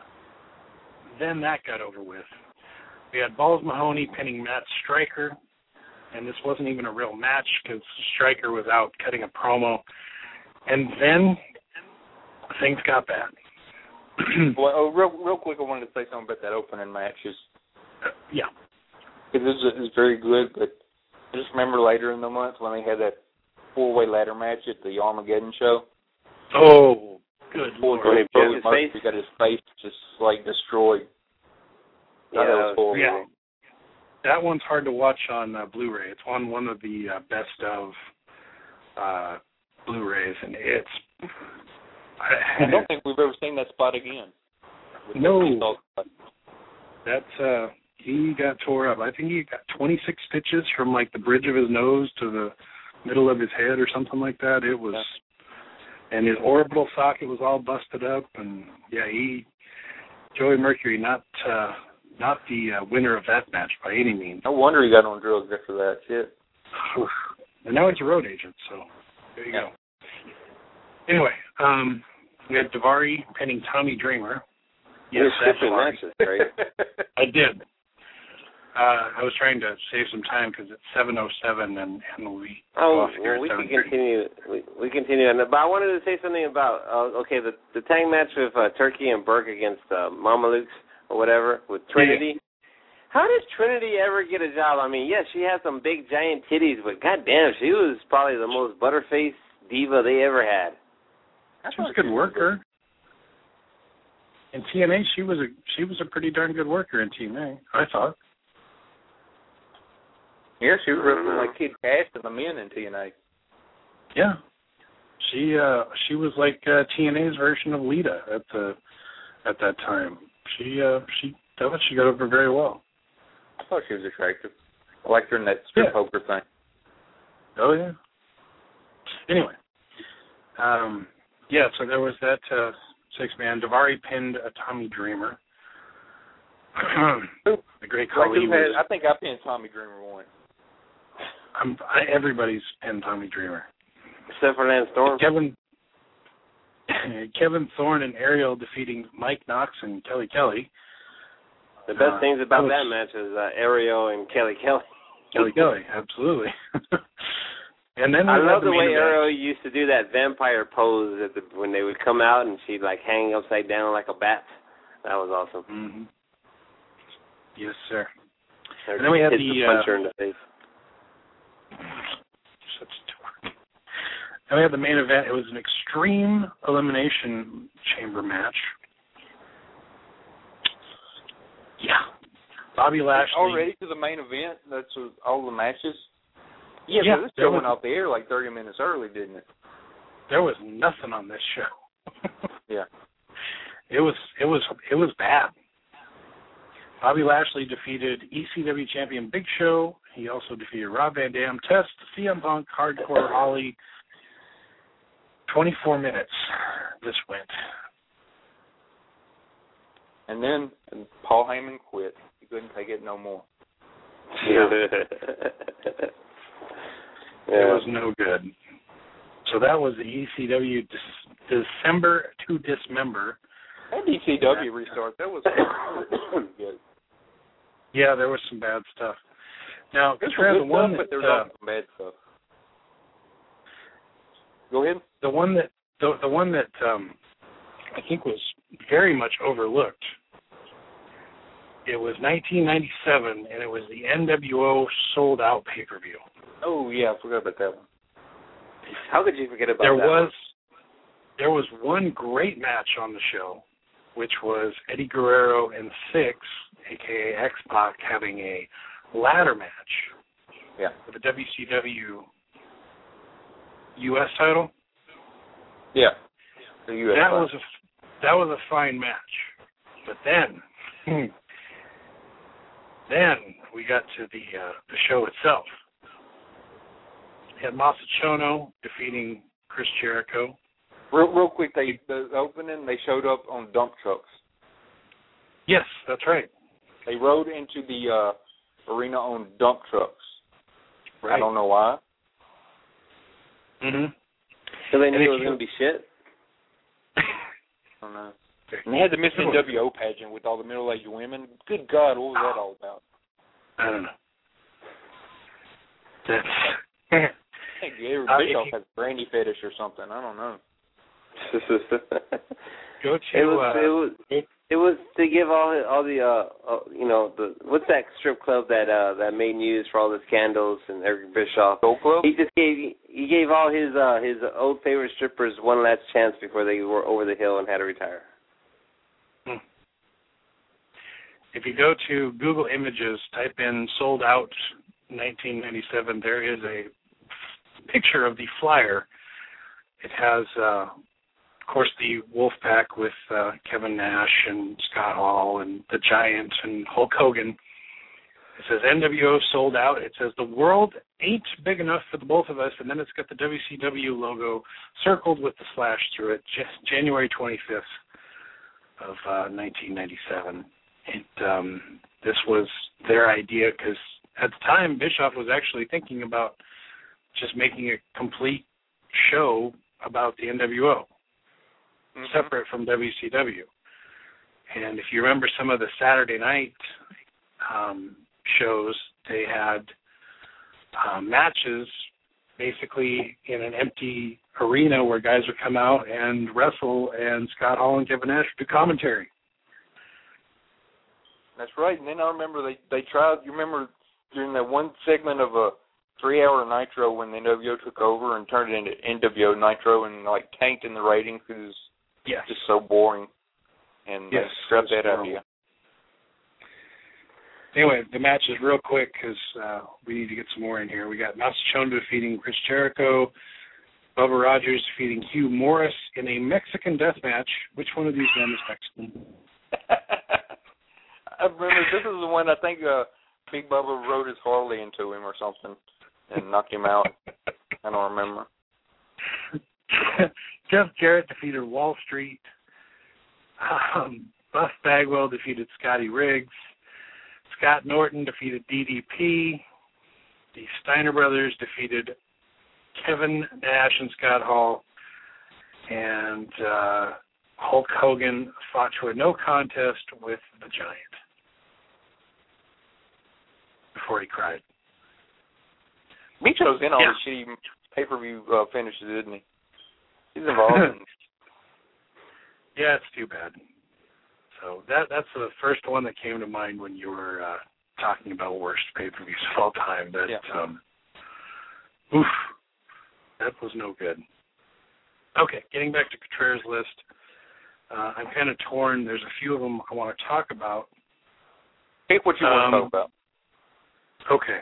then that got over with. We had Balls Mahoney pinning Matt Striker, and this wasn't even a real match because Striker was out cutting a promo. And then things got bad. Well, oh, real, real quick, I wanted to say something about that opening match. Is uh, yeah. It was, it was very good, but I just remember later in the month when they had that four-way ladder match at the Armageddon show. Oh, good Lord. When he broke his face? He got his face just, like, destroyed. Yeah, I thought it was horrible. Yeah. That one's hard to watch on uh, Blu-ray. It's on one of the uh, best of uh, Blu-rays, and it's... I, I don't think we've ever seen that spot again. No. That's, uh, he got tore up. I think he got twenty-six stitches from, like, the bridge of his nose to the middle of his head or something like that. It was... And his orbital socket was all busted up, and, yeah, he... Joey Mercury, not... Uh, Not the uh, winner of that match by any means. No wonder he got on drugs after that shit. And now he's a road agent, so there you yeah. go. Anyway, um, we had Daivari pinning Tommy Dreamer. You're that's skipping fine. matches, right? I did. Uh, I was trying to save some time because it's seven oh seven, and, and we Oh, go off here well, we at can seven thirty. continue. We, we continue on that. But I wanted to say something about, uh, okay, the, the tag match with uh, Turkey and Burke against uh, Mamalukes or whatever with Trinity. Yeah. How did Trinity ever get a job? I mean, yes, she had some big giant titties, but goddamn, she was probably the most butterface diva they ever had. She was a good worker. In T N A, she was a she was a pretty darn good worker in T N A, I thought. Yeah, she was wrestling like Kid Cash and the men in T N A. Yeah, she uh, she was like uh, T N A's version of Lita at the at that time. She uh, she I thought she got over very well. I thought she was attractive. I liked her in that strip Yeah. poker thing. Oh yeah. Anyway, um, yeah. So there was that uh, six man. Daivari pinned a Tommy Dreamer. The great Like Khali who had, was. I think I pinned Tommy Dreamer one. I'm, I, everybody's pinned Tommy Dreamer. Except for Lance Storm. Kevin Kevin Thorne and Ariel defeating Mike Knox and Kelly Kelly. The best uh, things about that, that match is uh, Ariel and Kelly Kelly. Kelly Kelly, absolutely. And then I we love had the way main event. Ariel used to do that vampire pose at the, when they would come out and she'd like hang upside down like a bat. That was awesome. Mm-hmm. Yes, sir. Her And then we had kids the, would punch uh, her in the face. Such a dork. Then we had the main event. It was an extreme elimination chamber match. Yeah. Bobby Lashley. Already to the main event? That's with all the matches? Yeah, Yeah, but this there show was- went off the air like thirty minutes early, didn't it? There was nothing on this show. Yeah. It was it was it was bad. Bobby Lashley defeated E C W champion Big Show. He also defeated Rob Van Dam, Test, C M Punk, Hardcore Holly. twenty-four minutes this went. And then and Paul Heyman quit. He couldn't take it no more. Yeah. Yeah. It was no good. So that was the E C W Dis- December to Dismember. And E C W restart. That was good. Yeah, there was some bad stuff. Now, There's Trev, some the one stuff, that, but there's uh, also some bad stuff. Go ahead. the one that the, the one that um, I think was very much overlooked. It was nineteen ninety-seven, and it was the N W O sold out pay per view. Oh yeah, I forgot about that one. How could you forget about There that? was there was one great match on the show, which was Eddie Guerrero and Six, aka X-Pac, having a ladder match. Yeah. For the W C W U S title. Yeah. The U S That title. was a that was a fine match, but then then we got to the uh, the show itself. We had Masachono defeating Chris Jericho. Real, real quick, they the opening they showed up on dump trucks. Yes, that's right. They rode into the uh, arena on dump trucks. Right. I don't know why. Mhm. So they And knew if it was you- going to be shit? I don't know. And they had the Miss N W O pageant with all the middle-aged women. Good God, what was that all about? I don't know. That's I think Gary Uh, if Bischoff you- has a brandy fetish or something. I don't know. go to It was uh, it was it was to give all the, all the uh, uh you know the what's that strip club that uh that made news for all the scandals and Eric Bischoff. Gold Club? He just gave he gave all his uh his old favorite strippers one last chance before they were over the hill and had to retire. If you go to Google Images, type in sold out nineteen ninety-seven, there is a picture of the flyer. It has, uh, of course, the Wolfpack with uh, Kevin Nash and Scott Hall and the Giant and Hulk Hogan. It says N W O sold out. It says the world ain't big enough for the both of us, and then it's got the W C W logo circled with the slash through it, just January twenty-fifth of uh, nineteen ninety-seven. And um, this was their idea because at the time Bischoff was actually thinking about just making a complete show about the N W O, mm-hmm. separate from W C W. And if you remember some of the Saturday night um, shows, they had uh, matches basically in an empty arena where guys would come out and wrestle, and Scott Hall and Kevin Nash would do commentary. That's right. And then I remember they, they tried, you remember during that one segment of a three-hour Nitro when the N W O took over and turned it into N W O Nitro and, like, tanked in the ratings because it was yes. just so boring. And yes, they scrapped that idea. Anyway, the match is real quick because uh, we need to get some more in here. We got Masachono defeating Chris Jericho, Bubba Rogers defeating Hugh Morris in a Mexican death match. Which one of these men is Mexican? I remember this is the one I think uh, Big Bubba rode his Harley into him or something and knocked him out. I don't remember. Jeff Jarrett defeated Wall Street. Um, Buff Bagwell defeated Scotty Riggs. Scott Norton defeated D D P. The Steiner brothers defeated Kevin Nash and Scott Hall. And uh, Hulk Hogan fought to a no contest with the Giant before he cried. Micho's in all Yeah. the shitty pay-per-view uh, finishes, isn't he? He's involved in Yeah, it's too bad. So that that's the first one that came to mind when you were uh, talking about worst pay-per-views of all time. That, yeah. um, oof, that was no good. Okay, getting back to Contreras' list, uh, I'm kind of torn. There's a few of them I want to talk about. Pick what you Um, want to talk about. Okay.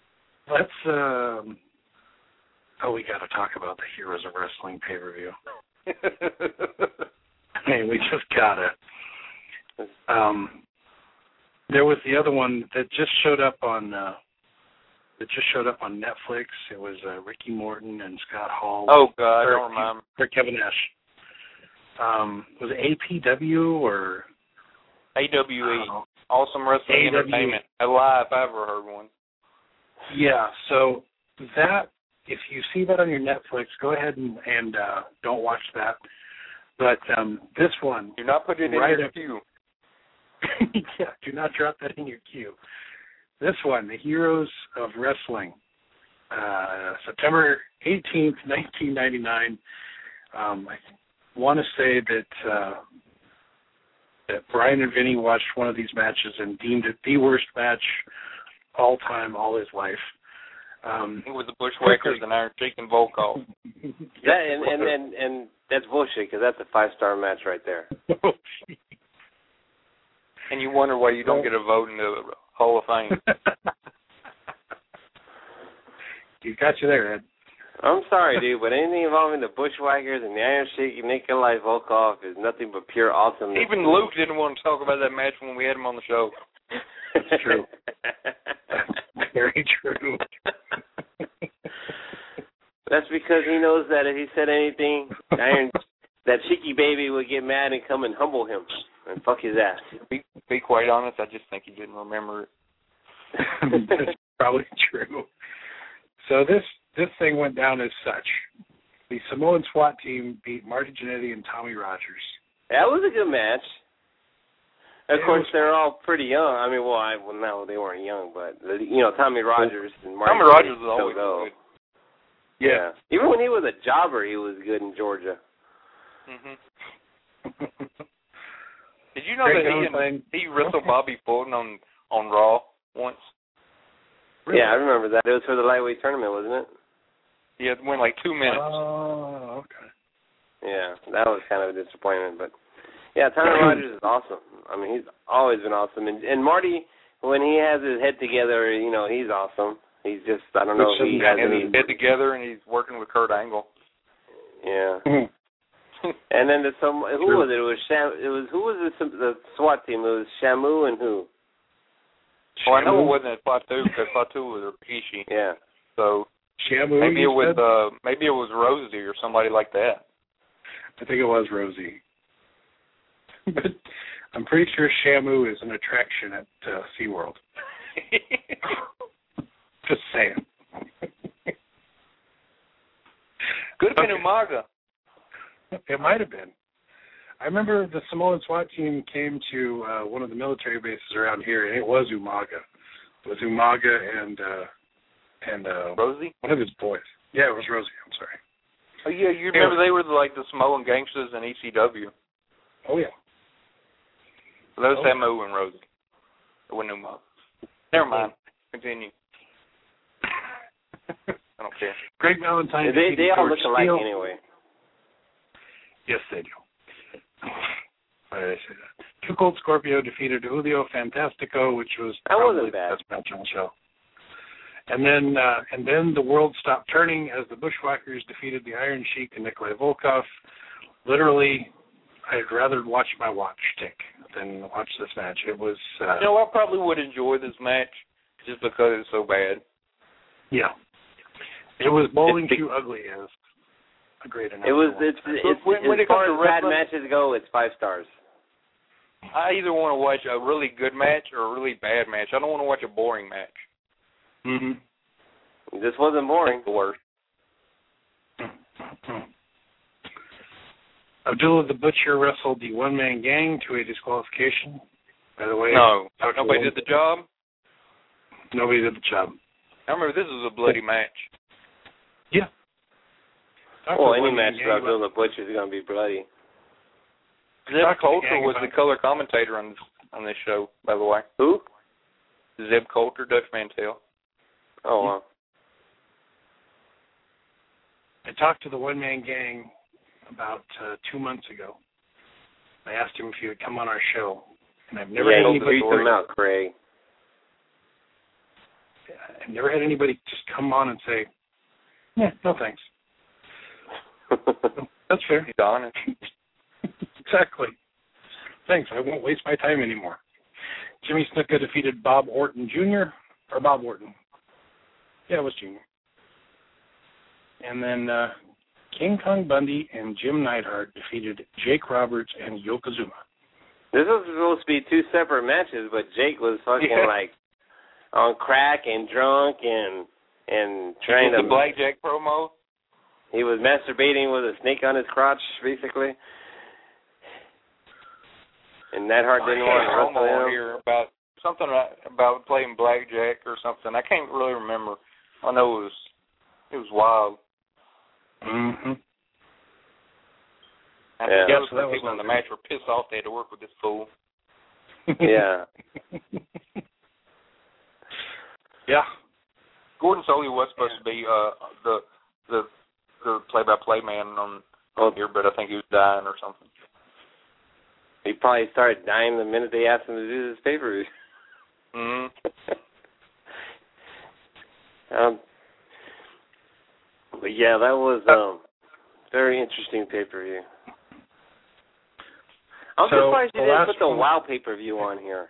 Let's, um, oh, we got to talk about the Heroes of Wrestling pay-per-view. mean, we just gotta. Um, there was the other one that just showed up on. Uh, that just showed up on Netflix. It was uh, Ricky Morton and Scott Hall. Oh God, I or, don't remember. Or Kevin Nash. Um, was it A P W or A W E? Uh, Awesome Wrestling A W E. Entertainment. Alive, if I ever heard one. Yeah. So that, if you see that on your Netflix, go ahead and, and uh, don't watch that. But um, this one, Do not put it in right your up, queue. yeah, do not drop that in your queue. This one, The Heroes of Wrestling, uh, September eighteenth, nineteen ninety-nine. Um, I want to say that uh, that Brian and Vinny watched one of these matches and deemed it the worst match all time, all his life. Um, It was the Bushwhackers and Iron Sheik and Volkov. That, and, and, and, and that's bullshit, because that's a five-star match right there. And you wonder why you don't get a vote in the Hall of Fame. You got you there, Ed. I'm sorry, dude, but anything involving the Bushwhackers and the Iron Sheik and Nikolai Volkov is nothing but pure awesomeness. Even Luke didn't want to talk about that match when we had him on the show. That's true. That's very true. That's because he knows that if he said anything, Iron, that Cheeky Baby would get mad and come and humble him and fuck his ass. Be, be quite honest, I just think he didn't remember it. That's probably true. So this this thing went down as such. The Samoan SWAT team beat Marty Jannetty and Tommy Rogers. That was a good match. Of It course, was- they're all pretty young. I mean, well, I, well, no, they weren't young, but you know, Tommy Rogers and Marty. Tommy Rogers Jannetty was always still go. good. Yeah, even when he was a jobber, he was good in Georgia. Mm-hmm. Did you know Greg that he, and, Valentine. he wrestled Bobby Fulton on on Raw once? Really? Yeah, I remember that. It was for the lightweight tournament, wasn't it? He had went like two minutes. Oh, okay. Yeah, that was kind of a disappointment, but yeah, Tommy Rogers is awesome. I mean, he's always been awesome, and and Marty, when he has his head together, you know, he's awesome. He's just, I don't know if he has and any. his head together, and he's working with Kurt Angle. Yeah. And then there's some. Who True. was it? It was Sham. It was who was the the SWAT team? It was Shamu and who? Well, I know it wasn't at Fatu because Fatu was Rikishi. Yeah. So Shamu, maybe it you was said? uh maybe it was Rosie or somebody like that. I think it was Rosie. But I'm pretty sure Shamu is an attraction at uh, SeaWorld. Just saying. Could have been Okay. Umaga. It might have been. I remember the Samoan SWAT team came to uh, one of the military bases around here, and it was Umaga. It was Umaga and uh, and uh, Rosie? one of his boys. Yeah, it was Rosie. I'm sorry. Oh yeah, you remember they were like the Samoan gangsters in E C W. Oh yeah. So that was Oh. Samu and Rosie. It wasn't Umaga. Never mind. Continue. I don't care. Greg Valentine. They they all George look alike Steele. anyway. Yes, they do. Why did I say that? Two Cold Scorpio defeated Julio Fantastico, which was That probably wasn't bad. the best match on the show. And then, uh, and then the world stopped turning as the Bushwhackers defeated the Iron Sheik and Nikolai Volkov. Literally, I'd rather watch my watch tick than watch this match. It was, uh, You know, I probably would enjoy this match just because it's so bad. yeah, it was bowling It's the- too ugly as a great announcer. It was. once It's, said. it's when- when as it comes far to as bad wrestling- matches go, it's five stars. I either want to watch a really good match or a really bad match. I don't want to watch a boring match. Mm-hmm. This wasn't boring. That's the worst. Abdullah the Butcher wrestled the one-man gang to a disqualification. By the way, No, Doctor nobody Wong- did the job. Nobody did the job. I remember this was a bloody match. Yeah. Doctor Well, any One-Man match Gang without Bill the Butcher is going to be bloody. Zeb Talk to the Coulter gang was about- the color commentator on this, on this show, by the way. Who? Zeb Coulter, Dutch Mantel. Oh, wow. I talked to the one-man gang about uh, two months ago. I asked him if he would come on our show, and I've never yeah, had you anybody. freaked them out, Craig. I've never had anybody just come on and say, "Yeah, no thanks." That's fair. He's honest. Exactly. Thanks. I won't waste my time anymore. Jimmy Snuka defeated Bob Orton Junior Or Bob Orton. Yeah, it was Junior And then uh, King Kong Bundy and Jim Neidhart defeated Jake Roberts and Yokozuna. This was supposed to be two separate matches, but Jake was fucking Yeah. like on crack and drunk and and trying to. The Blackjack promo. He was masturbating with a snake on his crotch, basically. And Neidhart didn't want to wrestle promo him. here about something about playing blackjack or something. I can't really remember. I know it was it was wild. Mm-hmm. I Yeah. yeah, so that was people in the match were pissed off they had to work with this fool. Yeah. Yeah. Gordon Solie was supposed to be uh, the the the play-by-play man on, on here, but I think he was dying or something. He probably started dying the minute they asked him to do this pay-per-view. Mm-hmm. um, but yeah, that was um very interesting pay-per-view. I'm So, surprised you the didn't last put the one- WoW pay-per-view on here.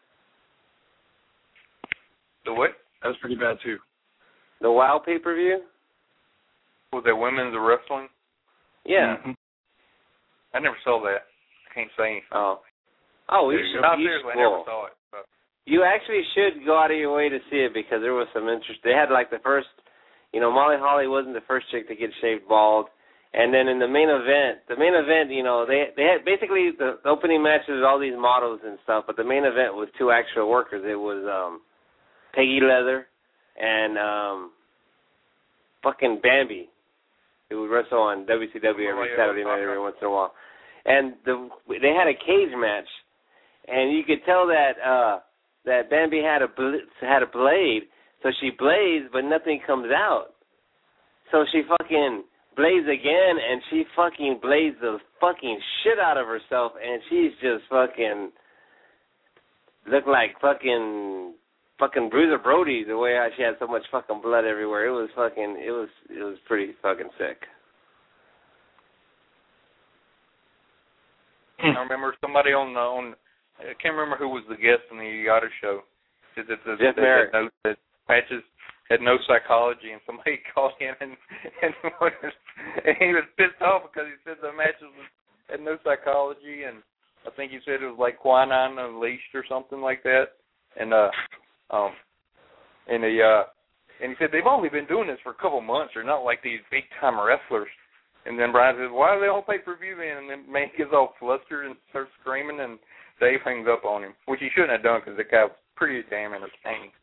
The what? That was pretty bad, too. The WoW pay-per-view? Was that women's wrestling? Yeah. Mm-hmm. I never saw that. I can't say anything. Oh. Oh, you should. No, You, seriously, I should, never well, saw it. But. you actually should go out of your way to see it because there was some interest. They had like the first, you know, Molly Holly wasn't the first chick to get shaved bald. And then in the main event, the main event, you know, they they had basically the opening matches with all these models and stuff, but the main event was two actual workers. It was um, Peggy Leather and um, fucking Bambi, who would wrestle on W C W every Oh, yeah, Saturday night okay. every once in a while. And the they had a cage match, and you could tell that uh, that Bambi had a bl- had a blade, so she blades, but nothing comes out. So she fucking blades again, and she fucking blades the fucking shit out of herself, and she's just fucking looked like fucking fucking Bruiser Brody the way she had so much fucking blood everywhere. It was fucking it was it was pretty fucking sick. I remember somebody on the on. I can't remember who was the guest on the Yada show. Said that the, Jeff that, Merrick. that, note that Patches had no psychology, and somebody called in and and, and he was pissed off because he said the matches had no psychology, and I think he said it was like Quinine Unleashed or something like that, and uh um and he uh and he said they've only been doing this for a couple months. They're not like these big time wrestlers. And then Brian says, why are they on pay-per-view then? And then man gets all flustered and starts screaming, and Dave hangs up on him, which he shouldn't have done because the guy was pretty damn entertaining.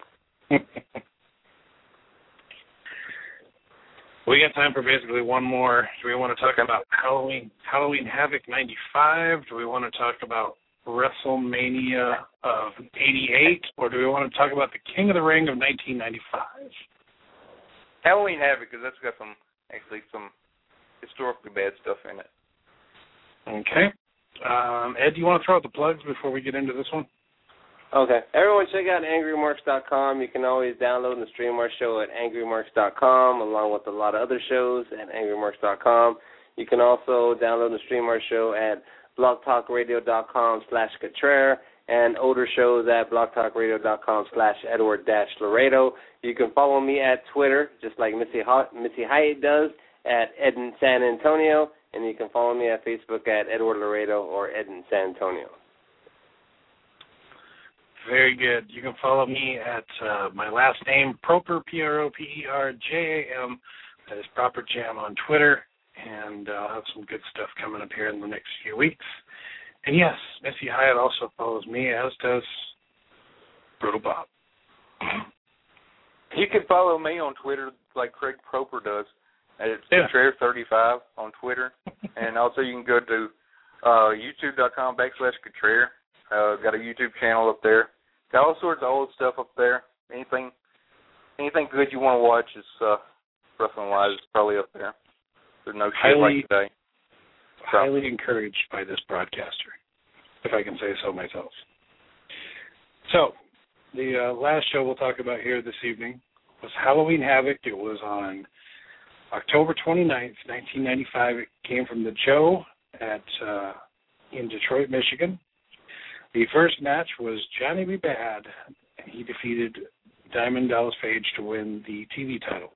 We got time for basically one more. Do we want to talk about Halloween Halloween Havoc ninety-five? Do we want to talk about WrestleMania of eighty-eight? Or do we want to talk about the King of the Ring of nineteen ninety-five? Halloween Havoc, because that's got some, actually some historically bad stuff in it. Okay. Um, Ed, do you want to throw out the plugs before we get into this one? Okay. Everyone check out angry marks dot com. You can always download and stream our show at angry marks dot com, along with a lot of other shows at angry marks dot com. You can also download and stream our show at blogtalkradio dot com slash Catrera and older shows at blogtalkradio dot com slash Edward dash Laredo. You can follow me at Twitter, just like Missy, H- Missy Hyatt does, at Eden San Antonio, and you can follow me at Facebook at Edward Laredo or Eden San Antonio. Very good. You can follow me at uh, my last name, Proper, P R O P E R J A M. That is Proper Jam on Twitter, and uh, I'll have some good stuff coming up here in the next few weeks. And yes, Missy Hyatt also follows me, as does Brutal Bob. You can follow me on Twitter like Craig Proper does. It's Yeah. Catrera thirty-five on Twitter. And also you can go to uh, youtube.com backslash Catrera. Uh, got a YouTube channel up there. Got all sorts of old stuff up there. Anything anything good you want to watch is uh, wrestling-wise is probably up there. There's no shit Highly- like today. So. Highly encouraged by this broadcaster, if I can say so myself. So, the uh, last show we'll talk about here this evening was Halloween Havoc. It was on October twenty-ninth, nineteen ninety-five. It came from the Joe at uh, in Detroit, Michigan. The first match was Johnny B. Bad, and he defeated Diamond Dallas Page to win the T V title.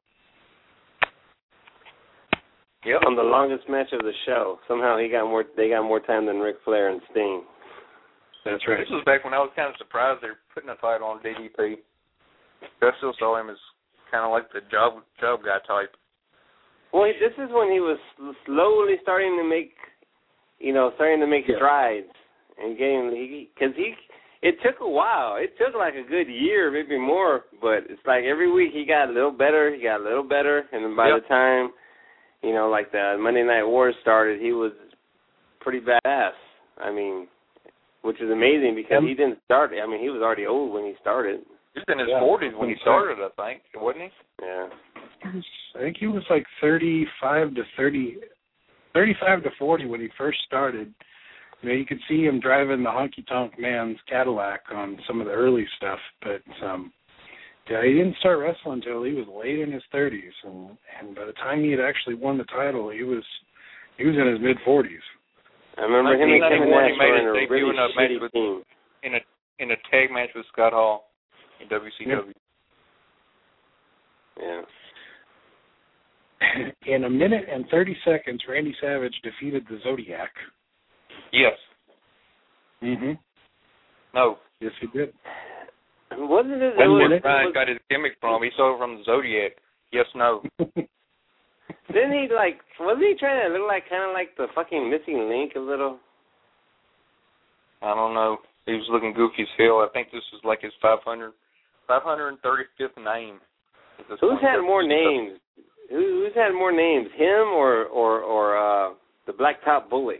Yep. On the longest match of the show. Somehow he got more. They got more time than Ric Flair and Sting. That's right. This was back when I was kind of surprised they were putting a title on D D P. I still saw him as kind of like the job job guy type. Well, this is when he was slowly starting to make, you know, starting to make yeah. strides and getting, because he, he, it took a while. It took like a good year, maybe more, but it's like every week he got a little better, he got a little better, and then by yep. the time, you know, like the Monday Night Wars started, he was pretty badass. I mean, which is amazing because yep. he didn't start, I mean, he was already old when he started. He was in his yeah. forties when he started, I think, wasn't he? Yeah. I think he was like thirty-five to thirty, thirty-five to forty when he first started. You know, you could see him driving the Honky Tonk Man's Cadillac on some of the early stuff, but um, yeah, he didn't start wrestling until he was late in his thirties, and and by the time he had actually won the title, he was he was in his mid forties. I remember him and Kevin Nash were in a really in a match shitty with, team. In a in a tag match with Scott Hall in W C W. Yeah. In a minute and thirty seconds, Randy Savage defeated the Zodiac. Yes. Mm-hmm. No. Yes, he did. Wasn't it? That's it where was, Brian was, got his gimmick from. He saw it from the Zodiac. Yes, no. Didn't he, like, wasn't he trying to look like, kind of like the fucking missing link a little? I don't know. He was looking goofy as hell. I think this was like his five hundred, five hundred thirty-fifth name. Who's had more names? Who, who's had more names, him or or or uh, the Blacktop Bully?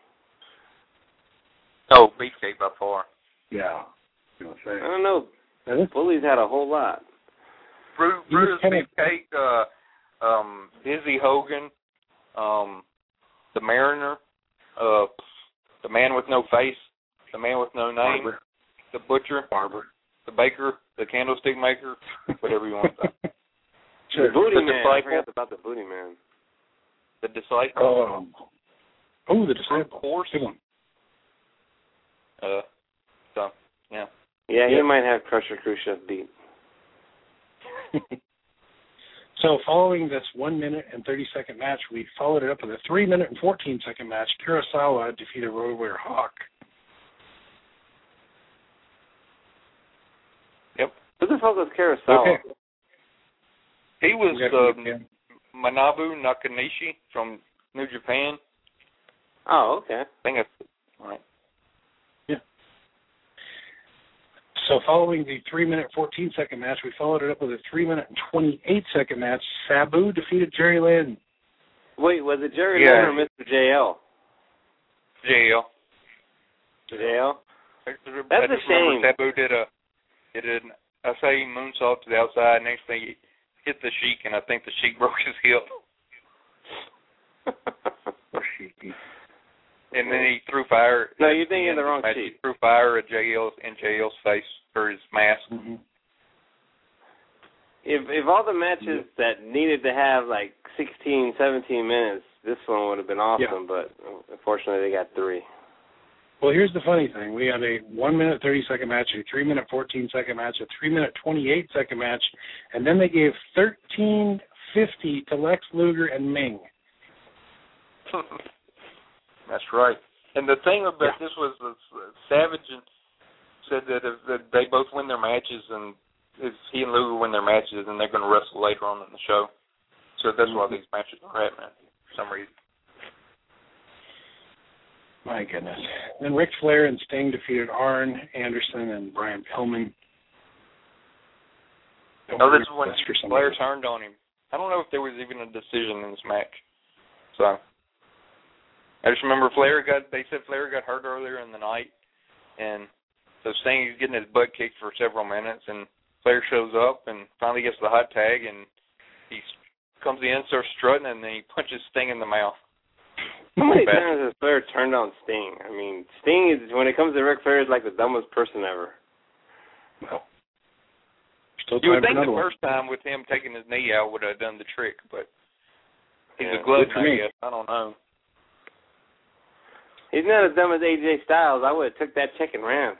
Oh, Beefcake by far. Yeah. I I don't know. Is- Bully's had a whole lot. Bruce, Bruce Beefcake, uh, um, Dizzy Hogan, um, the Mariner, uh, the Man with No Face, the Man with No Name, Barber. the Butcher, Barber. the Baker, the Candlestick Maker, whatever you want to say. Sure. The Booty the Man. Disciple. I forgot about the Booty Man. The Disciple. Oh, oh the Disciple. Of course. Good one. Uh, so, yeah. Yeah, he Yep. might have Crusher Khrushchev beat. So following this one minute and thirty second match, we followed it up with a three minute and fourteen second match. Kurosawa defeated Road Warrior Hawk. Yep. Who the fuck was Kurosawa? Okay. He was We got um, to Manabu Nakanishi from New Japan. Oh, okay. I think that's right. Yeah. So following the three minute fourteen second match, we followed it up with a three minute and twenty-eight second match. Sabu defeated Jerry Lynn. Wait, was it Jerry Yeah. Lynn or Mister J L? J L. J L? I That's just a shame. remember Sabu did a did an I say moonsault to the outside. Next thing he hit the Sheik, and I think the Sheik broke his hip. And then he threw fire. No, you're thinking of the wrong match, Sheik. He threw fire at J L's in J L's face for his mask. Mm-hmm. If if all the matches that needed to have like sixteen, seventeen minutes, this one would have been awesome, Yeah. but unfortunately they got three. Well, here's the funny thing. We had a one minute, thirty second match, a three minute, fourteen second match, a three minute, twenty-eight second match, and then they gave thirteen fifty to Lex Luger and Ming. That's right. And the thing about Yeah. this was uh, Savage said that if that they both win their matches, and if he and Luger win their matches, then they're going to wrestle later on in the show. So that's why these matches are happening for some reason. My goodness. Then Ric Flair and Sting defeated Arn Anderson and Brian Pillman. Oh, this is when That's for some Flair reason. turned on him. I don't know if there was even a decision in this match. So I just remember Flair got. They said Flair got hurt earlier in the night, and so Sting is getting his butt kicked for several minutes, and Flair shows up and finally gets the hot tag, and he comes in, starts strutting, and then he punches Sting in the mouth. How many times has Flair turned on Sting? I mean, Sting is, when it comes to Ric Flair, is like the dumbest person ever. Well, still You would time think for the another one. first time with him taking his knee out would have done the trick, but He's Yeah. a glutton, Good for I me. guess. I don't know. He's not as dumb as A J Styles. I would have took that check and ran.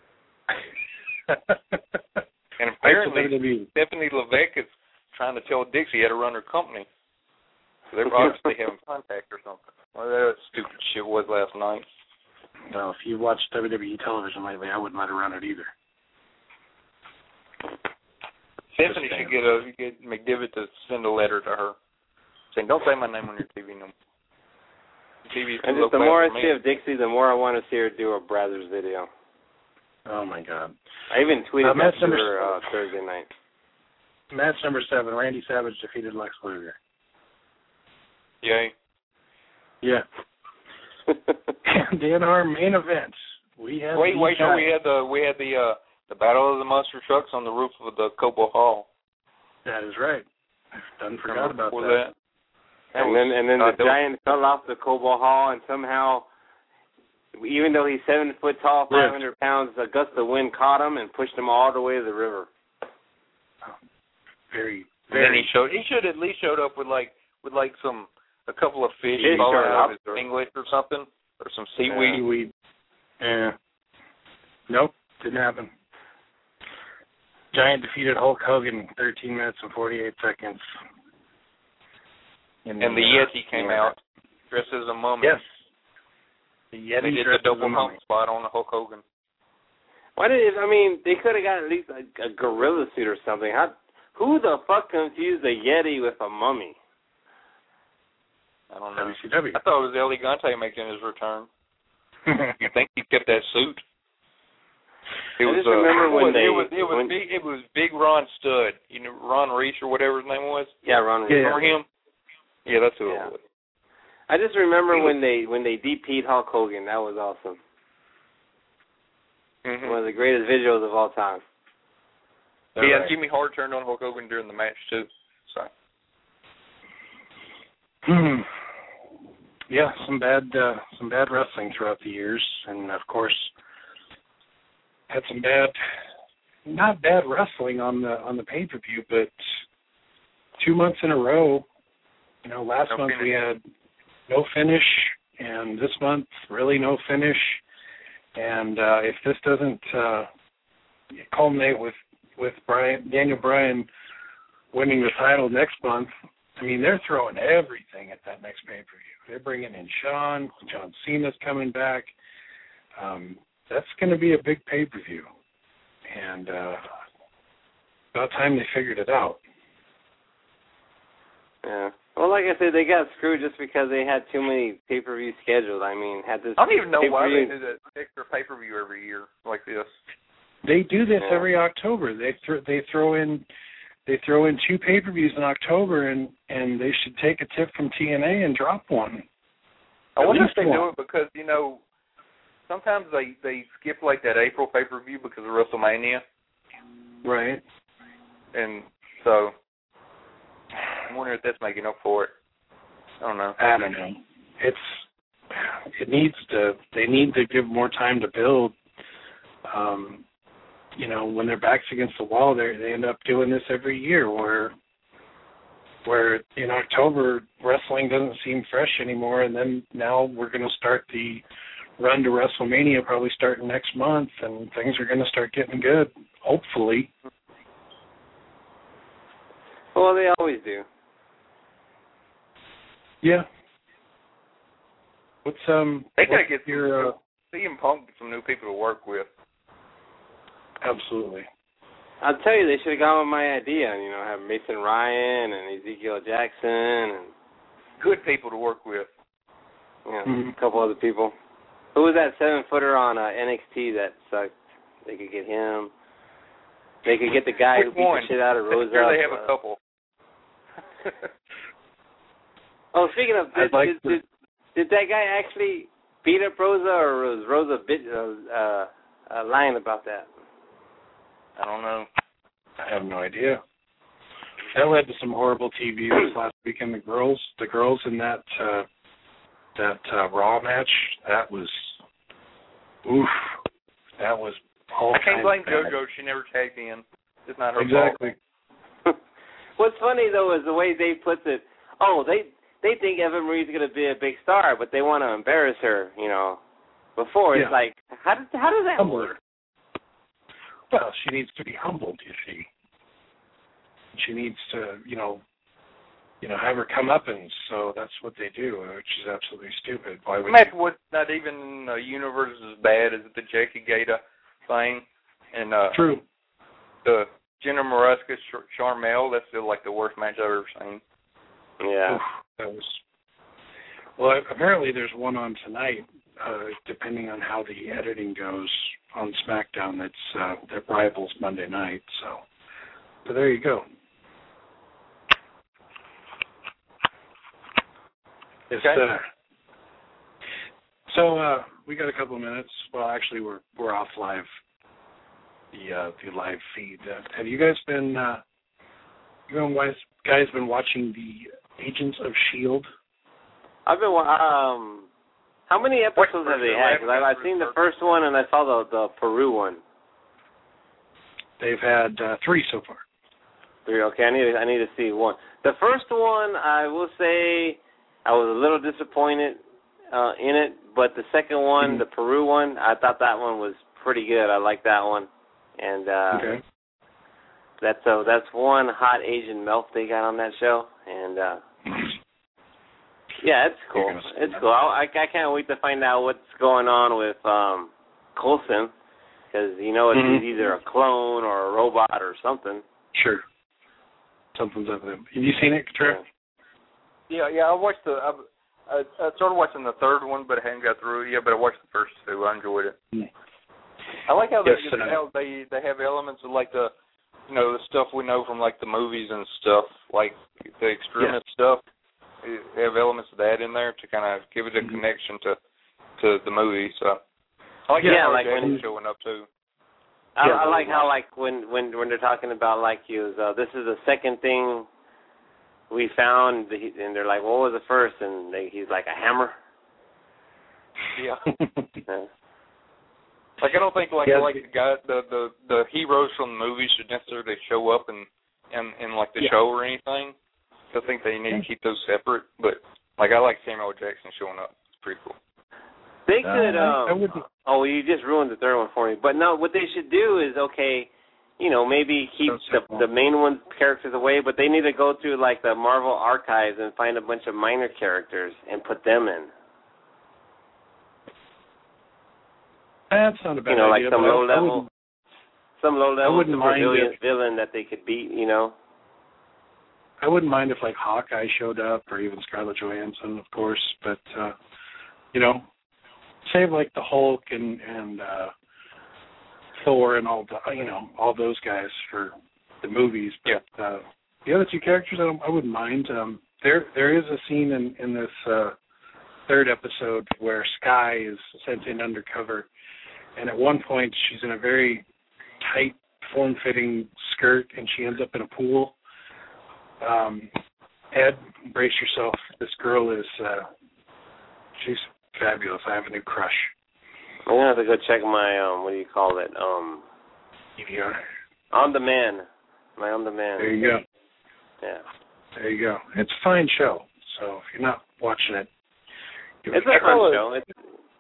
And apparently, W W E. Stephanie Levesque is trying to tell Dixie how to run her company. So they're obviously having contact or something. Well, that stupid shit was last night. Well, if you've watched W W E television lately, I wouldn't let her run it either. Stephanie should get a get McDivitt to send a letter to her saying, "Don't say my name on your T V no more." T V And just the more I see of Dixie, the more I want to see her do a Brazzers video. Oh, my God. I even tweeted Uh, that match to number her uh, Thursday night. Match number seven, Randy Savage defeated Lex Luger. Yay. Yeah. And in our main event, we have Wait, the wait, no, guy- we had the we had the uh, the Battle of the Monster Trucks on the roof of the Cobo Hall. That is right. I done forgot about Was that. that. And then and then uh, the Giant fell off the Cobo Hall, and somehow, even though he's seven foot tall, five hundred pounds, a gust of wind caught him and pushed him all the way to the river. Very, And then he very. showed he should at least showed up with like with like some a couple of fish Fish falling or out of his lobster. singlet or something or some seaweed. Seaweed. Yeah. Nope, didn't happen. Giant defeated Hulk Hogan in thirteen minutes and forty-eight seconds. In And the uh, Yeti came out dressed as a mummy. Yes. The Yeti They did the dressed as a double mummy. hump spot on the Hulk Hogan. Why did I mean they could have got at least a, a gorilla suit or something? How, who the fuck confused a Yeti with a mummy? I don't know. W C W. I thought it was El Gigante making his return. You think he kept that suit? It I was, just uh, remember when it they- was it was when- big it was Big Ron Studd. You know Ron Reese or whatever his name was. Yeah, Ron. Yeah. Remember him? Yeah, that's who Yeah. it was. I just remember He when they when they D P'd Hulk Hogan. That was awesome. Mm-hmm. One of the greatest visuals of all time. Yeah, Right. Jimmy Hart turned on Hulk Hogan during the match too. So Hmm. Yeah, some bad uh, some bad wrestling throughout the years, and of course had some bad, not bad wrestling on the on the pay per view, but two months in a row. You know, last No month finish. we had no finish, and this month really no finish. And uh, if this doesn't uh, culminate with with Brian Daniel Bryan winning the title next month, I mean, they're throwing everything at that next pay-per-view. They're bringing in Shawn. John Cena's coming back. Um, that's going to be a big pay-per-view. And uh, about time they figured it out. Yeah. Well, like I said, they got screwed just because they had too many pay-per-view scheduled. I mean, had this. I don't even know why they pay-per-view- do that extra pay per view every year like this. They do this Yeah. every October. They th- they throw in they throw in two pay-per-views in October, and, and they should take a tip from T N A and drop one. I At wonder least if they one. do it because you know sometimes they they skip like that April pay per view because of WrestleMania, Right. and so I'm wondering if that's making up for it. I don't know. I don't know. It's it needs to. They need to give more time to build. Um, you know, when their backs against the wall, they they end up doing this every year. Where where in October wrestling doesn't seem fresh anymore, and then now we're going to start the run to WrestleMania, probably starting next month, and things are going to start getting good. Hopefully. Well, they always do. Yeah. What's um? They gotta what's get your uh, C M Punk some new people to work with. absolutely. I'll tell you, they should have gone with my idea. You know, have Mason Ryan and Ezekiel Jackson and Good people to work with. you know, Mhm. a couple other people. Who was that seven footer on uh, N X T that sucked? They could get him. They could get the guy Which who beat one? the shit out of Rosa. Sure, they have uh, a couple. Oh, speaking of, I'd did, like did, to- did, did that guy actually beat up Rosa, or was Rosa bit, uh, uh, uh, lying about that? I don't know. I have no idea. That led to some horrible T V this last weekend. The girls, the girls in that uh, that uh, Raw match, that was, oof, that was all I can't kinds blame of bad. JoJo. She never tagged in. It's not her Exactly. fault. What's funny though is the way Dave puts it. Oh, they they think Eva Marie's going to be a big star, but they want to embarrass her, you know, before. It's Yeah. like, how does, how does that Humble work? her. Well, she needs to be humbled, you see. She needs to, you know, you know, have her comeuppance, so that's what they do, which is absolutely stupid. Why would That's you? what's not even in the universe as bad as the Jackie Gata thing. And uh, True. the Jenna Maruska, Sh- Charmel, that's still like the worst match I've ever seen. Yeah. Oof, that was. Well, apparently there's one on tonight, uh, depending on how the editing goes on SmackDown. That's uh, that rivals Monday night. So, so there you go. It's, Okay. uh, so uh, we got a couple of minutes. Well, actually, we're we're off live. The uh, the live feed. Uh, have you guys been? Uh, you guys been watching the Agents of S H I E L D? I've been, wa- um, how many episodes have they had? Because I've, I've seen the first one and I saw the, the Peru one. They've had uh, three so far. Three, okay, I need, to, I need to see one. The first one, I will say, I was a little disappointed uh, in it, but the second one, Mm-hmm. the Peru one, I thought that one was pretty good. I like that one. And uh, Okay. that's uh, that's one hot Asian MILF they got on that show. And uh, yeah, it's cool. It's cool. I, I can't wait to find out what's going on with um, Coulson, because you know it's Mhm. either a clone or a robot or something. Sure. Something's up with them. Have you seen it, Trev? Yeah, yeah, I watched the. I, I, I started watching the third one, but I hadn't got through it yet. But I watched the first two. I enjoyed it. Mm. I like how they Yes, and I- how they they have elements of like the, you know, the stuff we know from like the movies and stuff, like the extremist stuff. They have elements of that in there to kind of give it a Mhm. connection to to the movie. So I like Yeah, how like Jackson's when- showing up too. I, Yeah. I like how, like, when, when, when they're talking about, like, you, uh, this is the second thing we found, and they're like, what was the first? And they, he's like, a hammer. Yeah. Yeah. Like I don't think like Yeah. like the guy the, the the heroes from the movies should necessarily show up in in, in like the Yeah. show or anything. I think they need to keep those separate. But like I like Samuel Jackson showing up. It's pretty cool. They Uh, could, I- I um, wouldn't- oh, you just ruined the third one for me. But no, what they should do is, okay, you know, maybe keep Don't say the, more. the main ones characters away, but they need to go through, like, the Marvel archives and find a bunch of minor characters and put them in. That's not a bad You know, like idea. some but I- low I level, wouldn't- some low I level wouldn't super mind villain, if- villain that they could beat, you know. I wouldn't mind if like Hawkeye showed up or even Scarlett Johansson, of course, but uh, you know, save like the Hulk and and uh, Thor and all the you know all those guys for the movies. But uh, the other two characters, I, don't, I wouldn't mind. Um, there there is a scene in in this uh, third episode where Skye is sent in undercover, and at one point she's in a very tight, form-fitting skirt, and she ends up in a pool. Um, Ed, brace yourself. This girl is, uh, she's fabulous. I have a new crush. I'm gonna have to go check my um, what do you call it? Um, D V R. On Demand. My On Demand. There you go. Yeah. There you go. It's a fine show. So if you're not watching it, give It's it a try. fun show. It's,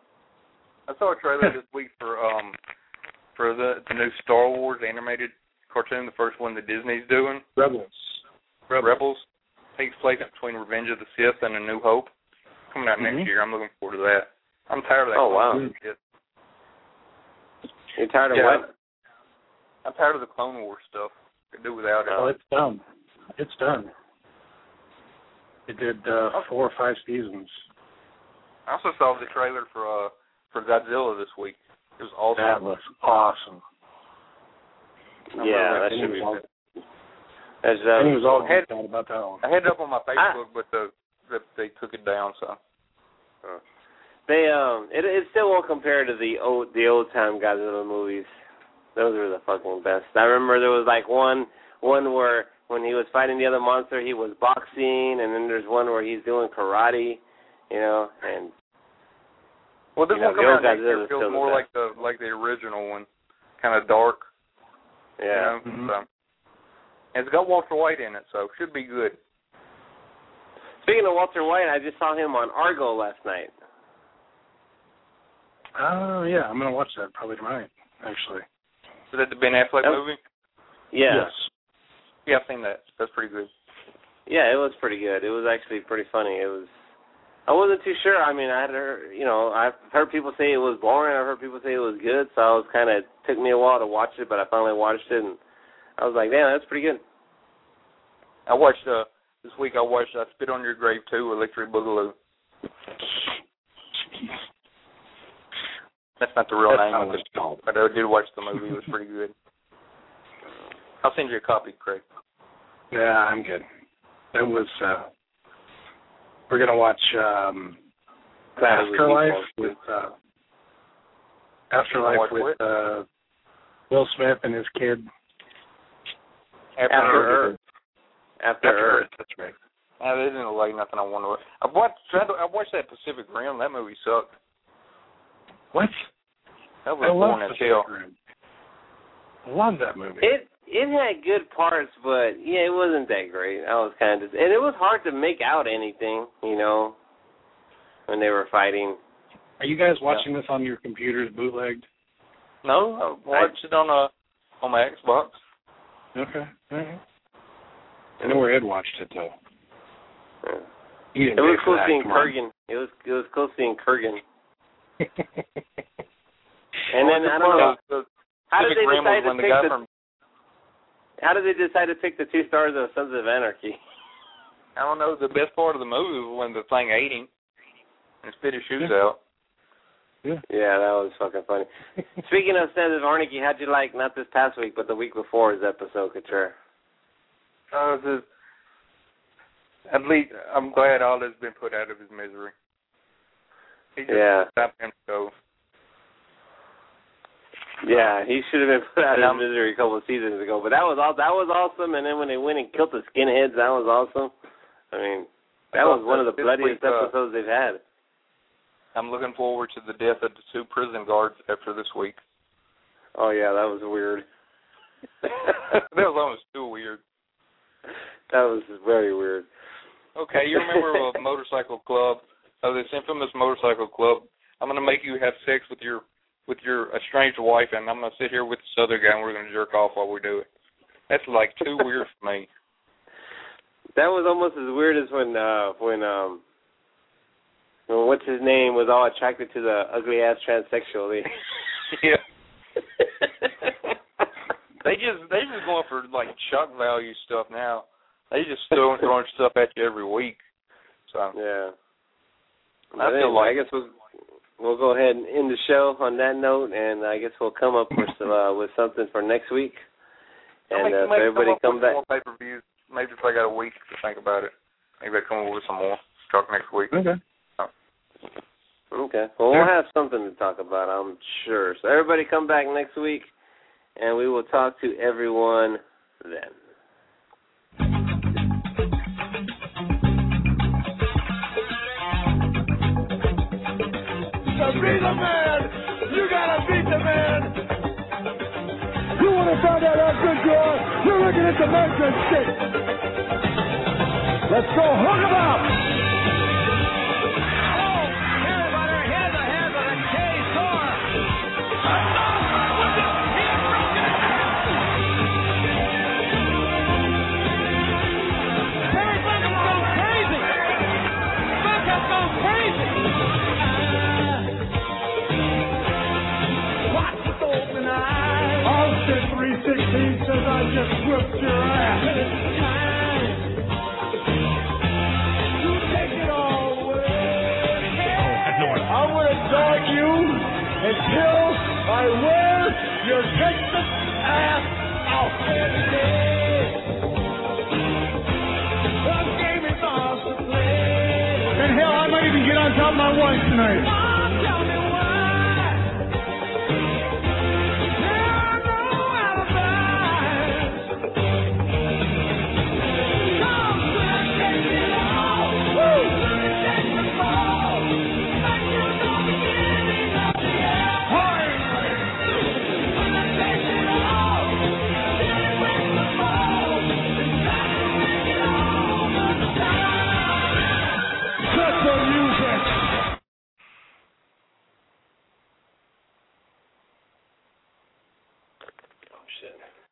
I saw a trailer this week for um for the the new Star Wars animated cartoon, the first one that Disney's doing. Rebels. Rebels. Rebels takes place between Revenge of the Sith and A New Hope. Coming out Mhm. next year. I'm looking forward to that. I'm tired of that. Oh, wow. Clone Wars shit. you're tired of Yeah. what? I'm tired of the Clone Wars stuff. Could do without it. Oh, it's done. It's done. It did uh, four or five seasons. I also saw the trailer for uh for Godzilla this week. It was awesome. That was awesome. I'm Yeah, that really should be all- good. That's, uh, I think it was all I had- geeked out about that one. I had it up on my Facebook, but the, the they took it down. So They um, it it still won't compare to the old the old time Godzilla movies. Those were the fucking best. I remember there was like one one where when he was fighting the other monster, he was boxing, and then there's one where he's doing karate, you know, and well, this You know, one the coming old out next year Godzilla's feels still the more best. like the like the original one, kind of dark. yeah. You know? Mhm. So. And it's got Walter White in it, so it should be good. Speaking of Walter White, I just saw him on Argo last night. Oh, uh, yeah, I'm going to watch that probably tonight, actually. Is that the Ben Affleck That, movie? Yeah. Yes. Yeah, I've seen that. That's pretty good. Yeah, it was pretty good. It was actually pretty funny. It was. I wasn't too sure. I mean, I had heard, you know, I've heard people say it was boring. I've heard people say it was good. So I was kind of took me a while to watch it, but I finally watched it, and I was like, damn, that's pretty good. I watched uh this week. I watched uh, Spit on Your Grave two, Electric Boogaloo. That's not the real That's name not of what it, it's called. but I did watch the movie. It was pretty good. I'll send you a copy, Craig. Yeah, I'm good. It was. Uh, we're gonna watch um, Afterlife with uh, Afterlife with uh, Will Smith and his kid. After, After Earth. Earth. After, After Earth. Earth. That's right. Uh, that didn't look like nothing I wanted to watch. I watched, I watched that Pacific Rim. That movie sucked. What? That was I love boring as hell. Rim. I love that movie. It it had good parts, but yeah, it wasn't that great. I was kind of, and it was hard to make out anything, you know, when they were fighting. Are you guys watching yeah. this on your computers, bootlegged? No, I watched I, it on a on my Xbox. Okay. All right. I know where Ed watched it though. Yeah. It was cool seeing Kurgan. It was it was cool seeing Kurgan. And then I don't know. The how did they Rim decide to when pick the, the, from, How did they decide to pick the two stars of Sons of Anarchy? I don't know. The best part of the movie was when the thing ate him and spit his shoes yeah. out. Yeah. Yeah, that was fucking funny. Speaking of Sons of Anarchy, how'd you like, not this past week, but the week before's episode, Couture? Uh, just, at least I'm glad Aldous been put out of his misery. He just yeah. stopped him so. Yeah, he should have been put out of his misery a couple of seasons ago. But that was all. That was awesome. And then when they went and killed the skinheads, that was awesome. I mean, that was one of the bloodiest week, uh, episodes they've had. I'm looking forward to the death of the two prison guards after this week. Oh yeah, that was weird. That was almost too weird. That was very weird. Okay, you remember a motorcycle club? Oh, this infamous motorcycle club. I'm gonna make you have sex with your with your estranged wife, and I'm gonna sit here with this other guy, and we're gonna jerk off while we do it. That's like too weird for me. That was almost as weird as when uh, when um when what's his name was all attracted to the ugly ass transsexual. Yeah. They just they just going for like shock value stuff now. They just throwing throwing stuff at you every week. So yeah. I feel like I guess we'll we'll go ahead and end the show on that note, and I guess we'll come up with uh, with something for next week. And uh, so everybody come, come back. More pay-per-views. Maybe if I got a week to think about it, maybe I come up with some more. Talk next week. Okay. Oh. Okay. Well, we'll have something to talk about, I'm sure. So everybody come back next week, and we will talk to everyone then. To be the man, you gotta beat the man. You wanna find out how good you are? You're looking at the measuring stick. Let's go, hook 'em up. Oh, Hellrunner hit the head with a K-Sor. Another with the hip broken. Terry Funk has gone crazy. Funk has gone crazy. Austin three sixteen says I just whipped your ass. You take it all away. I'm going to dog you until I wear your Texas ass out. That game is off the play. And hell, I might even get on top of my wife tonight.